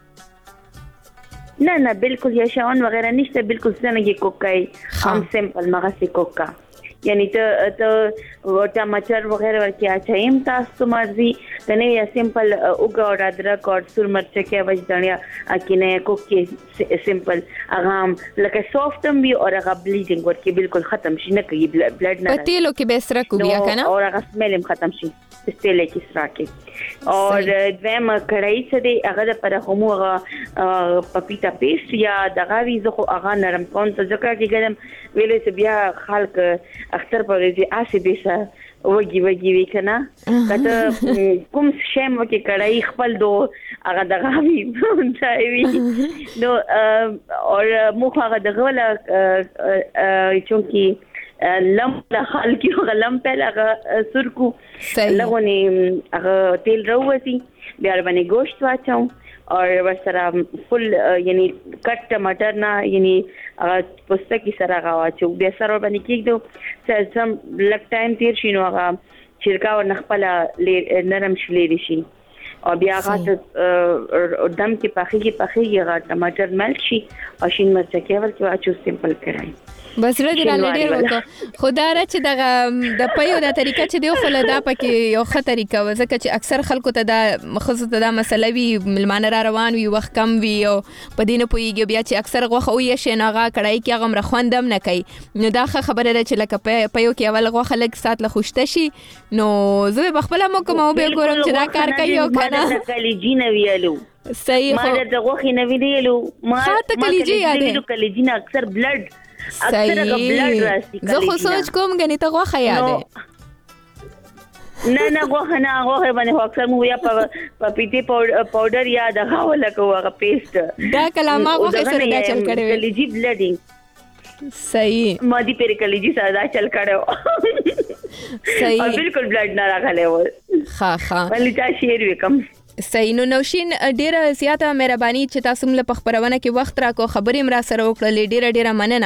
نه نه بالکل یا شاون وغیرہ نشته بالکل څنګه کوک کوي هم سمپل مغه سي کوک کا یعنی ته ته ټماټر وغیرہ ورکی اچایم تاسو مرزي کنه یا سمپل اوګه او ادرک او سور مرچ کې وځ دنیا اکینه کوکی سمپل هغه لکه سافټم وی او هغه بلیډینګ ورکی بالکل ختم شي نه کوي بلډ نه پتیلو کې به سره کو بیا کنه او هغه سمیل هم ختم شي استله کې سره کې اور دیم کړای څه دی هغه پر همو هغه پپیتا پیسټ یا دغه وی زه خو هغه نرم کون ته ځکه کې ګرم ویلې چې بیا خلک اختر په دې اسې دیسه وګي وګي وکنه کته کوم شیم وکي کړای خپل دو هغه دغه وی ځای نو اور مخ هغه دغه ولا چونکی لم له خلک یو غلم په لغه سرکو لغونی هغه تیل روزي بیا باندې گوشت واچو اور ورسره فل یعنی کټ ټماټر نه یعنی پوستکی سره غواچو بیا سره باندې کېږدو چې سم لک ټایم تیر شي نو هغه چرکا ور نخپل نرم شلې شي او بیا هغه دم کې پخېږي پخېږي هغه ټماټر ملک شي او شین مرچ کې ورته واچو سمپل کړای بس ردی را لډیر وکړه خدا را چې دغه د پيو د طریقه چې دی خو لدا پکې یو ښه طریقه وزکه چې اکثر خلکو ته دا مخصوص ته دا مسله وی ملمانه را روان وي وخت کم وي او په دینه پویږي بیا چې اکثر غوخه وي شناغه کړای کې هغه مرخوندم نه کوي نو دا ښه خبره ده چې لکه پيو کې اول غوخه لګ سات له خوشته شي نو زه بخپل مو کوم او به ګورم چې دا کار کوي او کنه کلیجی نه ویلو صحیح ما د غوخه نه ویلو ما کلیجی یاده کلیجی نه اکثر بلډ صحیح زه خو سوچ کوم غني ته غوخه یاده نه نه غوخه نه غوخه باندې اکثر مو یا پپیتی پاوډر یا د غاوله کوه پیسټ دا کلمه غوخه سره دا چل کړي کلیجی بلډینګ صحیح مادي پر کلیجی سره دا چل کړو صحیح بالکل بلډ نه راغله و ها ها ولې تا شیر وکم صحیح نو نوشین ډیره زیاته مهرباني چې تاسو موږ په خبرونه کې وخت راکو خبرې مر سره وکړلې ډیره ډیره مننه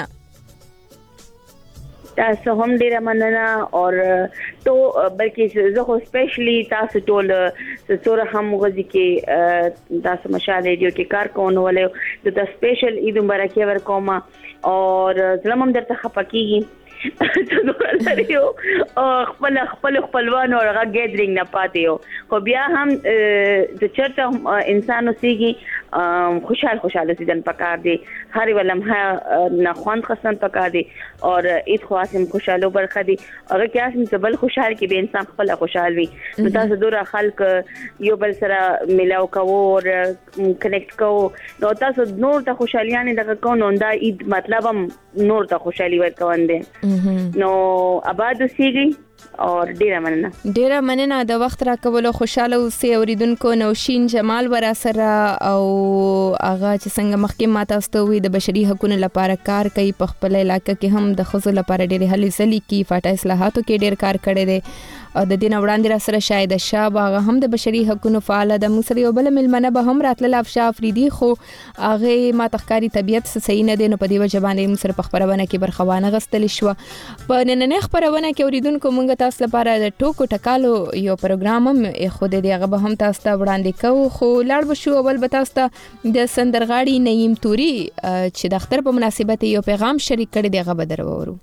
تاسو هم ډیره مننه او تو بلکې زه خو سپیشلی تاسو ټول څوره هم غوږی کې تاسو مشال ریډیو کې کار کوونه ولې د سپیشل عید مبارکي ورکوم او زلمم درته خپکیږي ته نو لريو خپل خپل خپلوان او هغه ګیدرینګ نه پاتې خو بیا هم د چرته انسان اوسېږي خوشحال خوشاله سيدن پکار دي هر ولم ها نه خوان خسن پکار دي او عید خواسم خوشاله برخه دي هغه کې اسم تبل خوشحال کې به انسان خپل خوشحال وي نو تاسو دوره خلک یو بل سره ملاو کوو او کنیکټ کوو نو تاسو نور ته خوشالیانه دغه کو نو دا عید مطلب هم نور ته خوشالي ورکوندې نو آباد اوسېږي او ډیره مننه ډیره مننه د وخت را کولو خوشاله اوسې اوریدونکو نوشین جمال ورا سره او هغه چې څنګه مخکې ماته استوي د بشري حقوقو لپاره کار کوي په خپل علاقې کې هم د خزو لپاره ډېر هلي ځلي کې فاټا اصلاحاتو کې ډېر کار کړی دی او د دین وړاندې را سره شاید شاب هغه هم د بشري حقوقو فعال د مصری او بل ملمنه به هم راتل افشا افریدي خو هغه ما تخکاری طبيعت صحیح نه دی نو په دې وجه باندې مصر په خبرونه کې برخوانه غستل شو په نننې خبرونه کې اوریدونکو مونږ تاسو لپاره د ټوکو ټکالو یو پروګرام هم خو د دې هغه به هم تاسو ته وړاندې کوو خو لاړ به شو اول به تاسو ته د سندرغاړي نعیم توري چې د اختر په مناسبت یو پیغام شریک کړی دی هغه به درورو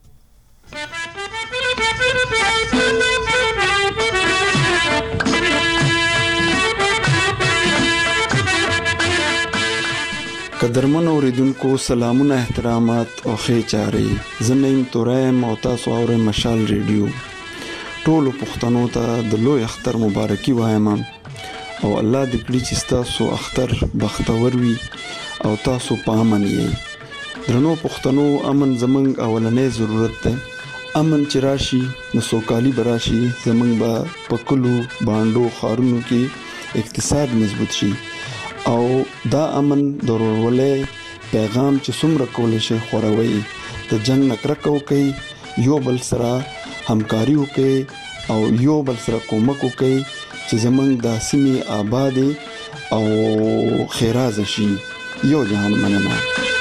قدرمن اوریدونکو سلامونه احترامات او ښه چاري زنیم تورم او تاسو اورئ مشال ریډیو ټول پښتنو ته د لوی اختر مبارکي وایم او الله دې کړي چې تاسو اختر بختور وي او تاسو په امن یې درنو پښتنو امن زمنګ اولنې ضرورت ده امن چې راشي نو سوکالي براشي زمنګ با پکلو باندو خارونو کې اقتصاد مضبوط شي او دا امن ضرورولې پیغام چې څومره کولای شي خوروي د جنگ نکرکو کوي یو بل سره همکاري وکړي او یو بل سره کومک وکړي چې زمونږ د سیمې آباد او خیراز شي. یو جهان مننه.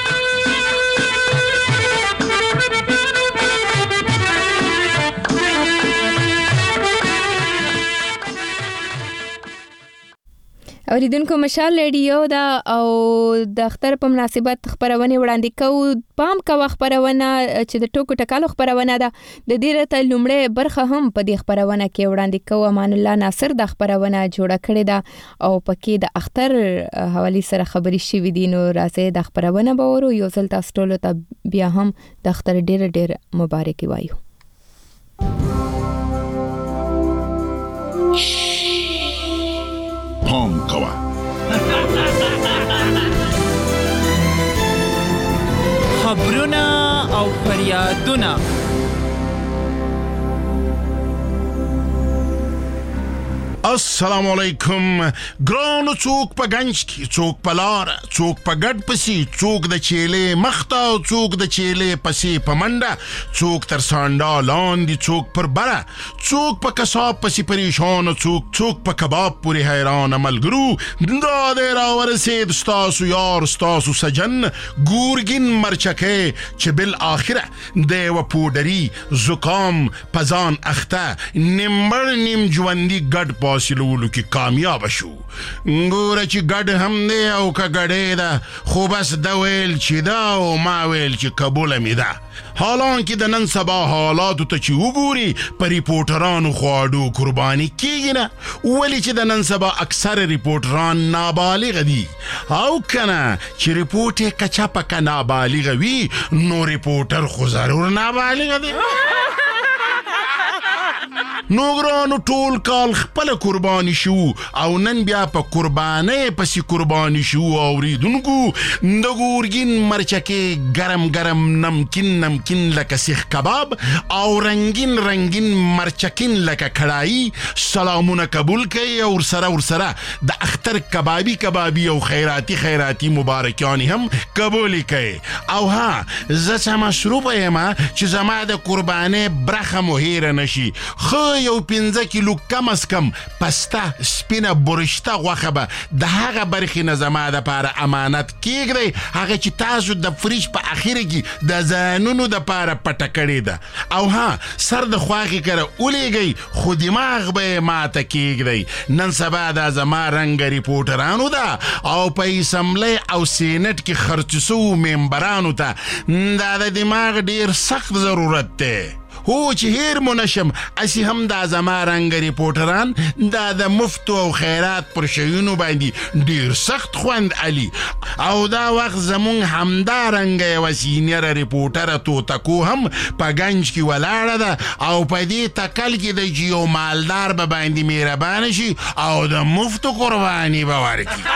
اوریدونکو مشال ریډیو دا او د اختر په مناسبت خبرونه وړاندې کوو. پام کوه خبرونه چې د ټوکو ټکالو خبرونه ده د دې رته لومړی برخه هم په دې خبرونه کې وړاندې کوو. امان الله ناصر د خبرونه جوړه کړې ده او پکې د اختر حواله سره خبري شوې دي. نو راځي د خبرونه به ورو یو ځل تاسو ټول ته بیا هم د اختر ډېر ډېر مبارکي وایو. پام کوه خبرونه او فریادونه السلام علیکم. ګرانو څوک په گنج کې، څوک په لار، څوک په ګډ پسې، څوک د چیلې مخته او څوک د چیلې پسې په منډه، څوک تر سانډا لاندې، څوک پر بره، څوک په کساب پسې پریشان، څوک څوک په کباب پورې حیران. ملګرو دا دی راورسېد ستاسو یار ستاسو سجن ګورګین مرچکې چې بالآخره د یوه پوډري زکام په ځان اخته نیمبړ نیم ژوندي ګډ په حاصلولو کې کامیاب شو. ګوره چې ګډ هم دی او که ګډې ده، خو بس ده ویل چې ده او ما ویل چې قبوله مې ده. حالانکه د نن سبا حالاتو ته چې وګوري په ریپورټرانو خواډو قرباني کېږي نه، ولې چې د نن سبا اکثر ریپورټران نابالغ دي. او کنه چې ریپورټ یې کچا پکه نابالغ وي نو ریپورټر خو ضرور نابالغ دی. نو ګرانو ټول کال خپل قرباني شو او نن بیا په قربانۍ پسې قرباني شو. اوریدونکو د ګورګین مرچکې ګرم ګرم نمکین نمکین لکه سیخ کباب او رنگین رنگین مرچکین لکه کړای سلامونه قبول کړئ او سره ور سره د اختر کبابي کبابي او خیراتی خیراتی مبارکانی هم قبول کړئ. او ها زه څه مصروفه یم چې زما د قربانۍ برخه مو هیره نشي. خو یو پنځه کیلو کم از کم پسته سپینه برشته غوښه به د هغه برخې نه زما دپاره امانت کېږدئ، هغه چې تاسو د فریج په اخره کې د ځانونو دپاره پټه کړې ده. او ها سر د خواښې کره ولیږئ خو دماغ به یې ماته کېږدئ. نن سبا دا زما رنګه ریپورټرانو ده او په اسمبلی او سینټ کې خرڅ شوو ممبرانو ته دا د دماغ ډېر سخت ضرورت دی. هو چې هیر مو نشم، اسی هم دا زما رنګ ریپورټران دا د مفتو او خیرات پر شیونو باندې ډیر سخت خوند علي. او دا وخت زمون همدا رنګ یوه سینیره ریپورټره توتکو هم په گنج کې ولاړه ده او په دې تکل کې د چې یو مالدار به باندې مهربانه شي او د مفتو قرباني به ورکړي.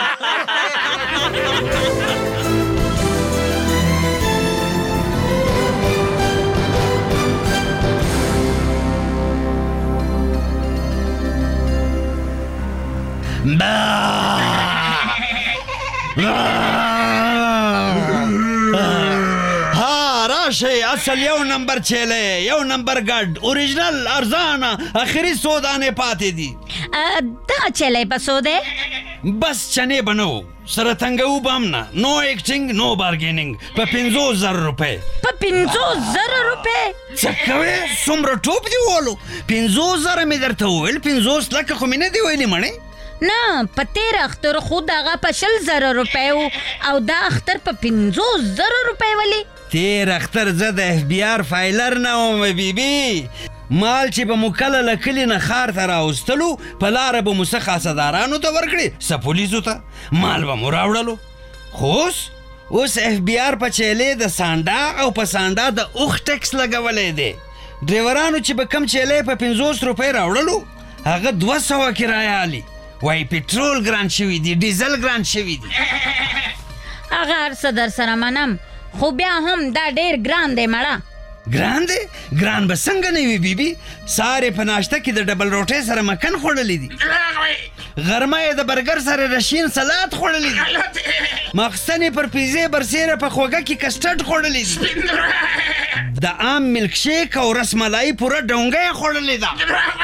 ها راشه اصل یو نمبر چیله یو نمبر ګډ اوریجنل ارزانه اخري سودانه پاتې دي. دا چیله په سوده بس چنه بنو سره تنګو بامنا نو ایکټینګ نو بارګینینګ په پنځوس زره روپۍ. په پنځوس زره روپۍ څه کوې؟ څومره ټوپ دی ولو؟ پنځوس زره مې درته وویل، پنځوس لکه خو مې نه دی ویلي مړې. نه په تیر اختر خود هغه په شل زره روپۍ او دا اختر په پنځوس زره روپۍ ولی. تیر اختر زه د اف بی آر فایلر نه وم بیبي. مال چې به مو کله له کلي نه ښار ته راوستلو په لاره به مو څه خاصدارانو ته ورکړي، څه پولیسو ته، مال به مو راوړلو. خو اوس اوس اف بی آر په چیلې د سانډا او په سانډا د اوښ ټکس لګولی دی. ډریورانو چې به کم چیلې په پنځوس روپۍ راوړلو هغه دوه سوه کرایه علي. وای پټرول ګران شوي دي، ډیزل ګران شوي دي. هغه هر څه در سره منم خو بیا هم دا ډېر ګران دی مړه. ګران دی؟ ګران به څنګه نه وي بیبي؟ سهار یې په ناشته کې د ډبل روټۍ سره مکن خوړلی دي، غرمه یې د برګر سره رشین سلات خوړلی دي، ماخستن یې پر پیزې برسېره په خوږه کې کسټرډ خوړلی دي، د عام ملک شیک او رسملای پوره ډونګه خوړلې ده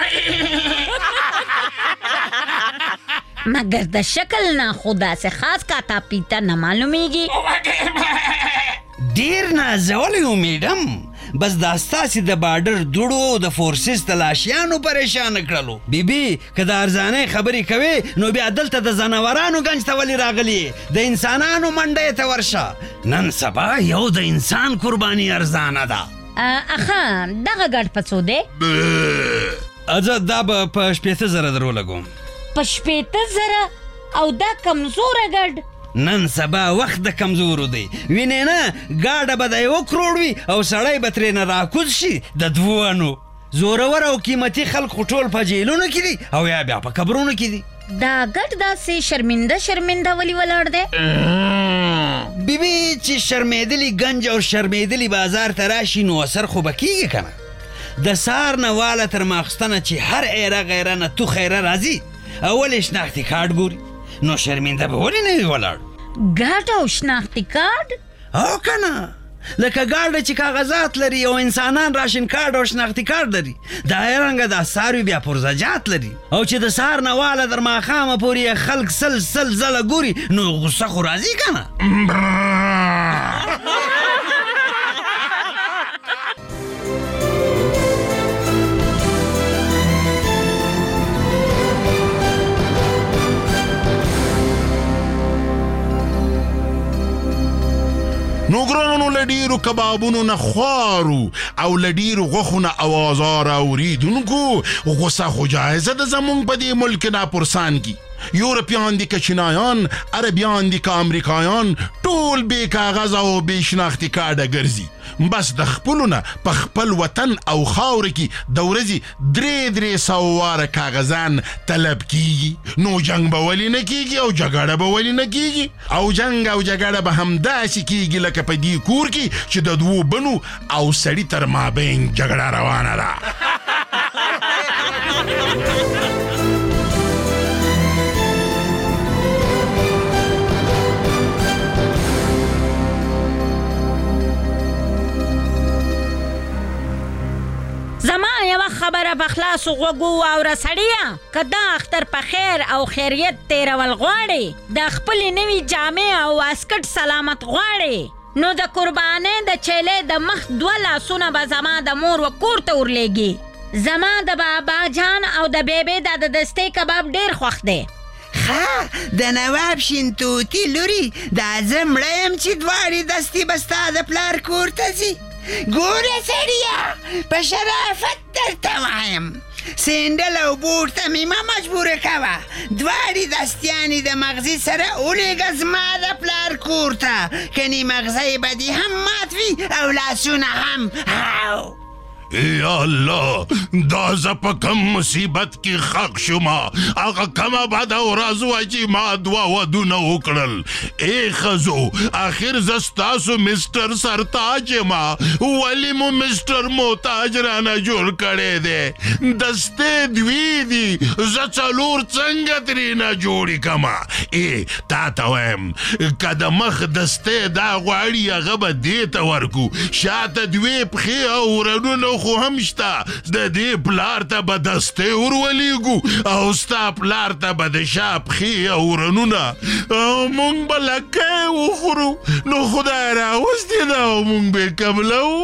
مګر د شکل نه خو داسې خاص کاتا پیتا نه معلومیږي ډیر نازولی و میډم بس دا ستاسې د بارډر دوړو د فورسز تلاشیانو پریشان کړلو بیبي که د ارزانۍ خبرې کوې نو بیا دلته د ځناورانو گنج ته ولې راغلي د انسانانو منډۍ ته ورشه نن سبا یو د انسان قرباني ارزانه ده اخه دغه ګډ په څو دی اجه دا به په شپېته زره در ولګوم په شپېته زره او دا کمزوره ګډ نن سبا وخت د کمزورو دی وینې نه ګاډه به د یو کروړ وي او سړی به ترېنه راکوز شي د دوانو زورور او قیمتي خلک خو ټول په جیلونو کې دي او یا بیا په قبرونو کې دي دا ګډ داسې شرمنده شرمنده ولې ولاړ دی بیبي چې شرمېدلي گنج او شرمېدلي بازار ته راشي نو اثر خو به کېږي که نه د سهار نه واله تر ماخستنه چې هر ایره غیره نه تو خیره راځي اول یې شناختي کارډ ګوري نو شرمنده به ولې نه وي ولاړ ګاډ او شناختي کارډ او که نه لکه ګاډه چې کاغذات لري او انسانان راشن کارډ او شناختي کارډ لري دا رنګه دا څاروي بیا پرزجات لري او چې د سهار نه واله تر ماښامه پورې خلک سل سل ځله ګوري نو غصه خو راځي که نه نو ګرانو له ډېرو کبابونو نه خوارو او له ډېرو غوښو نه اوازار اورېدونکو غوسه خو جایزه ده زمونږ په دې ملک ناپرسان کې یورپیان دي که چینایان عربیان دي که امریکایان ټول بې کاغذ او بې شناختي کارډه ګرځي بس د خپلو نه په خپل وطن او خاوره کې د ورځې درې درې سوه واره کاغذان طلب کیږي نو جنګ به ولې نه کیږي او جګړه به ولې نه کیږي او جنګ او جګړه به همداسې کیږي لکه په دې کور کې چې د دوو بنو او سړي تر مابین جګړه روانه ده زما یوه خبره په خلاصو غوږو واوره سړیه که دا اختر په خیر او خیریت تېرول غواړې د خپلې نوي جامې او واسکټ سلامت غواړې نو د قربانۍ د چیلې د مخ دوه لاسونه به زما د مور و کور ته ورلېږي زما د بابا جان او د بیبې دا د دستې کباب ډېر خوښ دی ښه د نواب شینتوتي لوري دا زه مړه یم چې دواړې دستې به ستا د پلار کور ته ځي ګوره سړیه په شرافت درته وایم سینډل او بوټ ته مې مه مجبوره کوه دواړې دستیانې د مغزي سره ولېږه زما د پلار کور ته کنې مغزی به دې هم مات وي او لاسونه هم هاو ای الله دا زه په کم مصیبت کې خښ شومه هغه کمه بده ورځ وه چې ما دوه ودونه وکړل ای ښځو آخر زه ستاسو مسټر سرتاج یمه ولې مو مسټر محتاج رانه جوړ کړی دی دستې دوې دي زه څلور څنګه ترېنه جوړې کړمه ای تا ته وایم که د مخ دستې دا غواړي هغه به دې ته ورکو شاته دوې پښې او ورنونه خو هم شته د دې پلار ته به دستې ورولېږو او ستا پلار ته به د شا پښې او ورنونه او مونږ به لکۍ وخورو نو خدای راوستې ده او مونږ به یې کملوو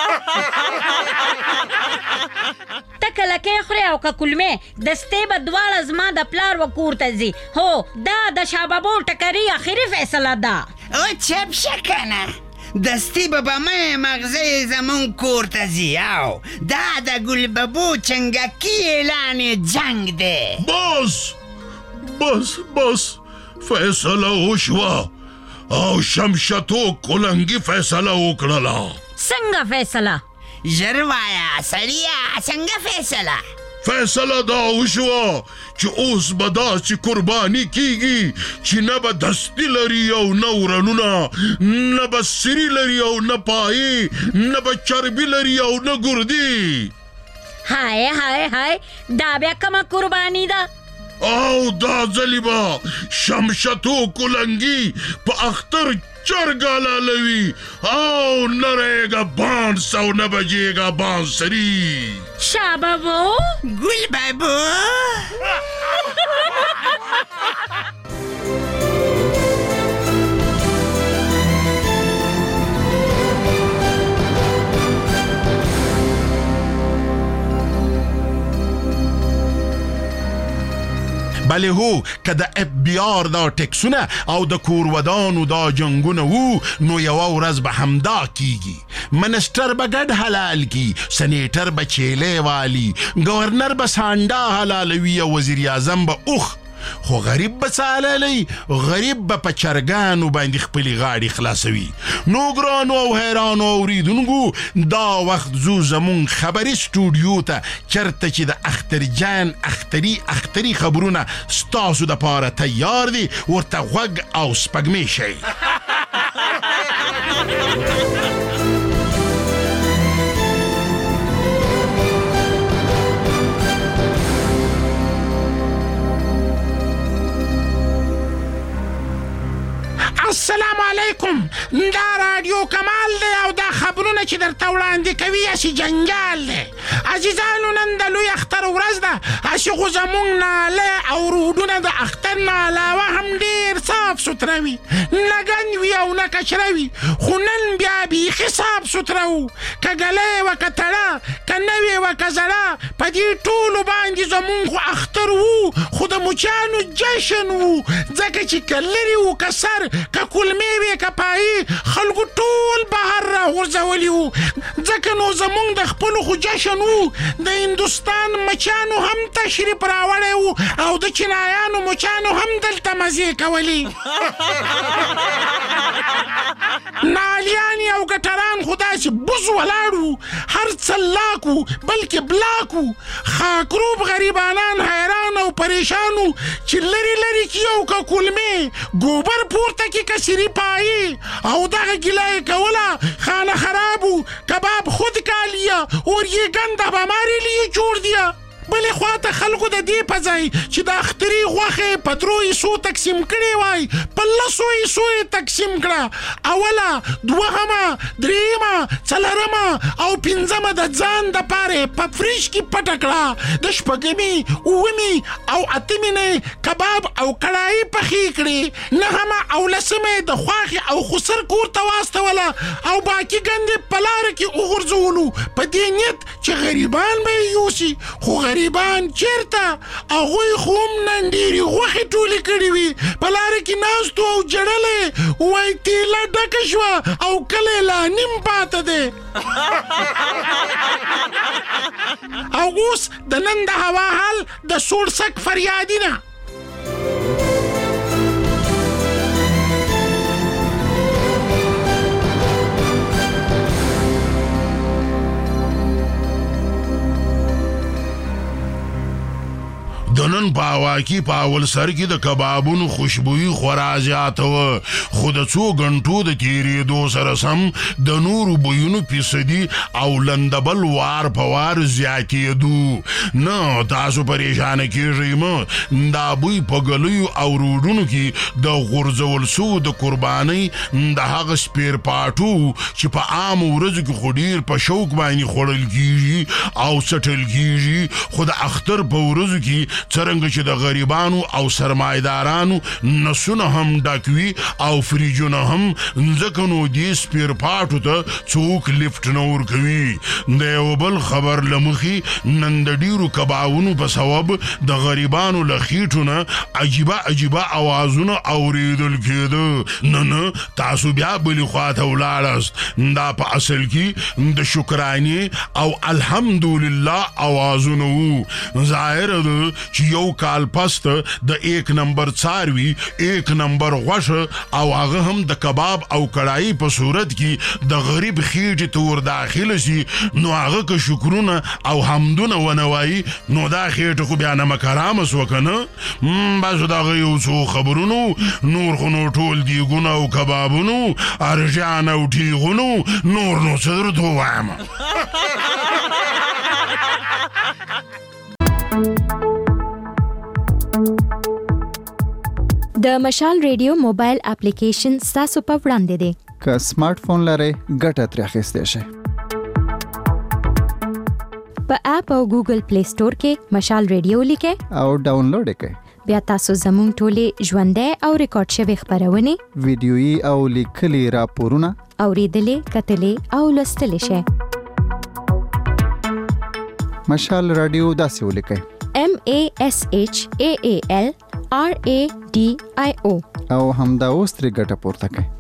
ته که لکۍ خورې او که کلمې دستې به دواړه زما د پلار و کور ته ځي هو دا د شابابو ټکري اخري فیصله ده او چپ شه کنه دستی به بمه مغزه زمون کور ته ځي او دا د ګلببو چنګکي اعلان جنگ دی بس بس بس فیصله وشوه او شمشتو کلنګي فیصله وکړله څنګه فیصله ژر وایه سړیه څنګه فیصله فیصله دا وشوه چې اوس به داسې قرباني کیږي چې نه به دستي لري او نه ورنونه نه به سري لري او نه پایې نه به چربي لري او نه ګردي هاي هاي هاي دا بیا کومه قرباني ده او دا ځلې به شمشتو کلنګي په اختر چرګ لالوي او نه رهېږه بانس او نه بجېږه بانسري. شاه بابو، ګل بابو. بله هو که د اف بی آر دا ټکسونه او د کورودانو دا جنگونه وو نو یوه ورځ به همدا کیږي. منسټر به ګډ حلال کی، سنیټر به چیلې والی، گورنر به سانډا حلالوي او وزیر اعظم به اوخ. خو غریب به څه حلالوي؟ غریب به په چرګانو باندې خپلې غاړې خلاصوي. نو ګرانو او حیرانو اورېدونکو، دا وخت ځو زمونږ خبري سټوډیو ته، چېرته چې د اخترجان اختري اختري خبرونه ستاسو دپاره تیار دي. ورته غوږ او سپږمې شئ. السلام علیکم، دا رادیو کمال دی او دا خبرونه چې درته وړاندې کوي هسې جنجال دی. عزیزانو، نن د لوی اختر ورځ ده. هسې خو زمونږ ناله او روډونه د اختر نه علاوه هم ډېر صاف سوتره وي، نه ګند وي او نه کچره وي. خو نن بیا بیخي صاف سوتره وو، که ګلی وه که تړه، که نوې وه که زړه، په دې ټولو باندې زمونږ خو اختر وو، خو د مچانو جشن وو. ځکه چې که لرې وو که سر، که کلمې وې که پایي، خلکو ټول بهر را غورځولي وو. ځکه نو زمونږ د خپلو خو جشن وو. د هندوستان مچانو هم تشریف راوړی وو او د چینایانو مچانو هم دلته مزې کولې. نالیان او ګټران خو داسې بوز ولاړ وو، هر څه لاک وو بلکې بلاک وو. خاکروب غریبانان حیران او پریشان وو چې لرې لرې کې یو که کلمې، ګوبر پورته کې که سري پایي او دغه ګیله یې کوله. خانه خراب وو، کباب خود کا لیا اور یہ گند اب ہمارے لیے چھوڑ دیا. بلې خواته خلکو د دې په ځای چې د اختري غوښې په درو حصو تقسیم کړې وای، په لسو حصو یې تقسیم کړه. اوله، دوهمه، درېیمه، څلرمه او پنځمه د ځان دپاره په فریج کې پټه کړه. د شپږمې، اوومې او اتمې نه کباب او کړایي پخې کړې. نهمه او لسمه د خواښې او خسر کور ته واستوله او باقي ګند یې په لاره کې وغورځولو په دې نیت چې غریبان به یې یوسي. خو غریبان چیرته؟ هغوی خو هم نن ډېرې غوښې ټولې کړې وي، په لاره کې ناست او جړلې، وایي تیله ډکه شوه او کلی لا نیم پاته دی. او اوس د نن د هوا حال د سوړسک فریادینه. د نن په هوا کې په اول سر کې د کبابونو خوشبويي خورا زیاته وه، خو د څو غنټو د تېرېدو سره سم د نورو بویونو فیصدي او لندبل وار په وار زیاتېدو. نه تاسو پریشانه کېږئ مه، دا بوی په ګلیو او روډونو کې د غورځول سوو د قربانۍ د هغه سپیر پاټو چې په عامو ورځو کې خو ډېر په شوق باندې خوړل کېږي او څټل کېږي، خو د اختر په ورځو کې څرنګه چې د غریبانو او سرمایدارانو نسونه هم ډک وي او فریجونه هم، ځکه نو دې سپیر پاټو ته څوک لفټ نه ورکوي. د یو بل خبر له مخې نن د ډېرو کبابونو په سبب د غریبانو له خېټو نه عجیبه عجیبه اوازونه اورېدل کېده. نه نه تاسو بیا بلې خواته ولاړاست، دا په اصل کې د شکرانې او الحمدلله اوازونه وو. ظاهره ده چې یو کال پست د ایک نمبر څاروي، ایک نمبر غوښه او هغه هم د کباب او کړایي په صورت کې د غریب خېټې ته ور داخله سي، نو هغه که شکرونه او حمدونه ونه وایي نو دا خېټه خو بیا نمک حرامه سوه که نه. بس د هغه یو څو خبرونو، نور خو نو ټول دیګونه او کبابونو، ارژان او ټیغونو، نور نو څه درته ووایم. د مشال ریډیو موبایل اپلیکیشن تاسو په وړاندې دی. که سمارټ فون لرئ ګټه ترې اخیستی شئ. په اپ او ګوګل پلی سٹور کې مشال ریډیو لیکئ او ډاونلوډ یې کړئ. بیا تاسو زموږ ټولې ژوندۍ او ریکارډ شوي خپرونې، ویډیويي او لیکلي راپورونه اورېدلې، کتلې او لوستلی شئ. مشال رادیو داسې ولیکئ: M A S H A A L R A D I O او همدا اوس ترې ګټه پورته کړئ.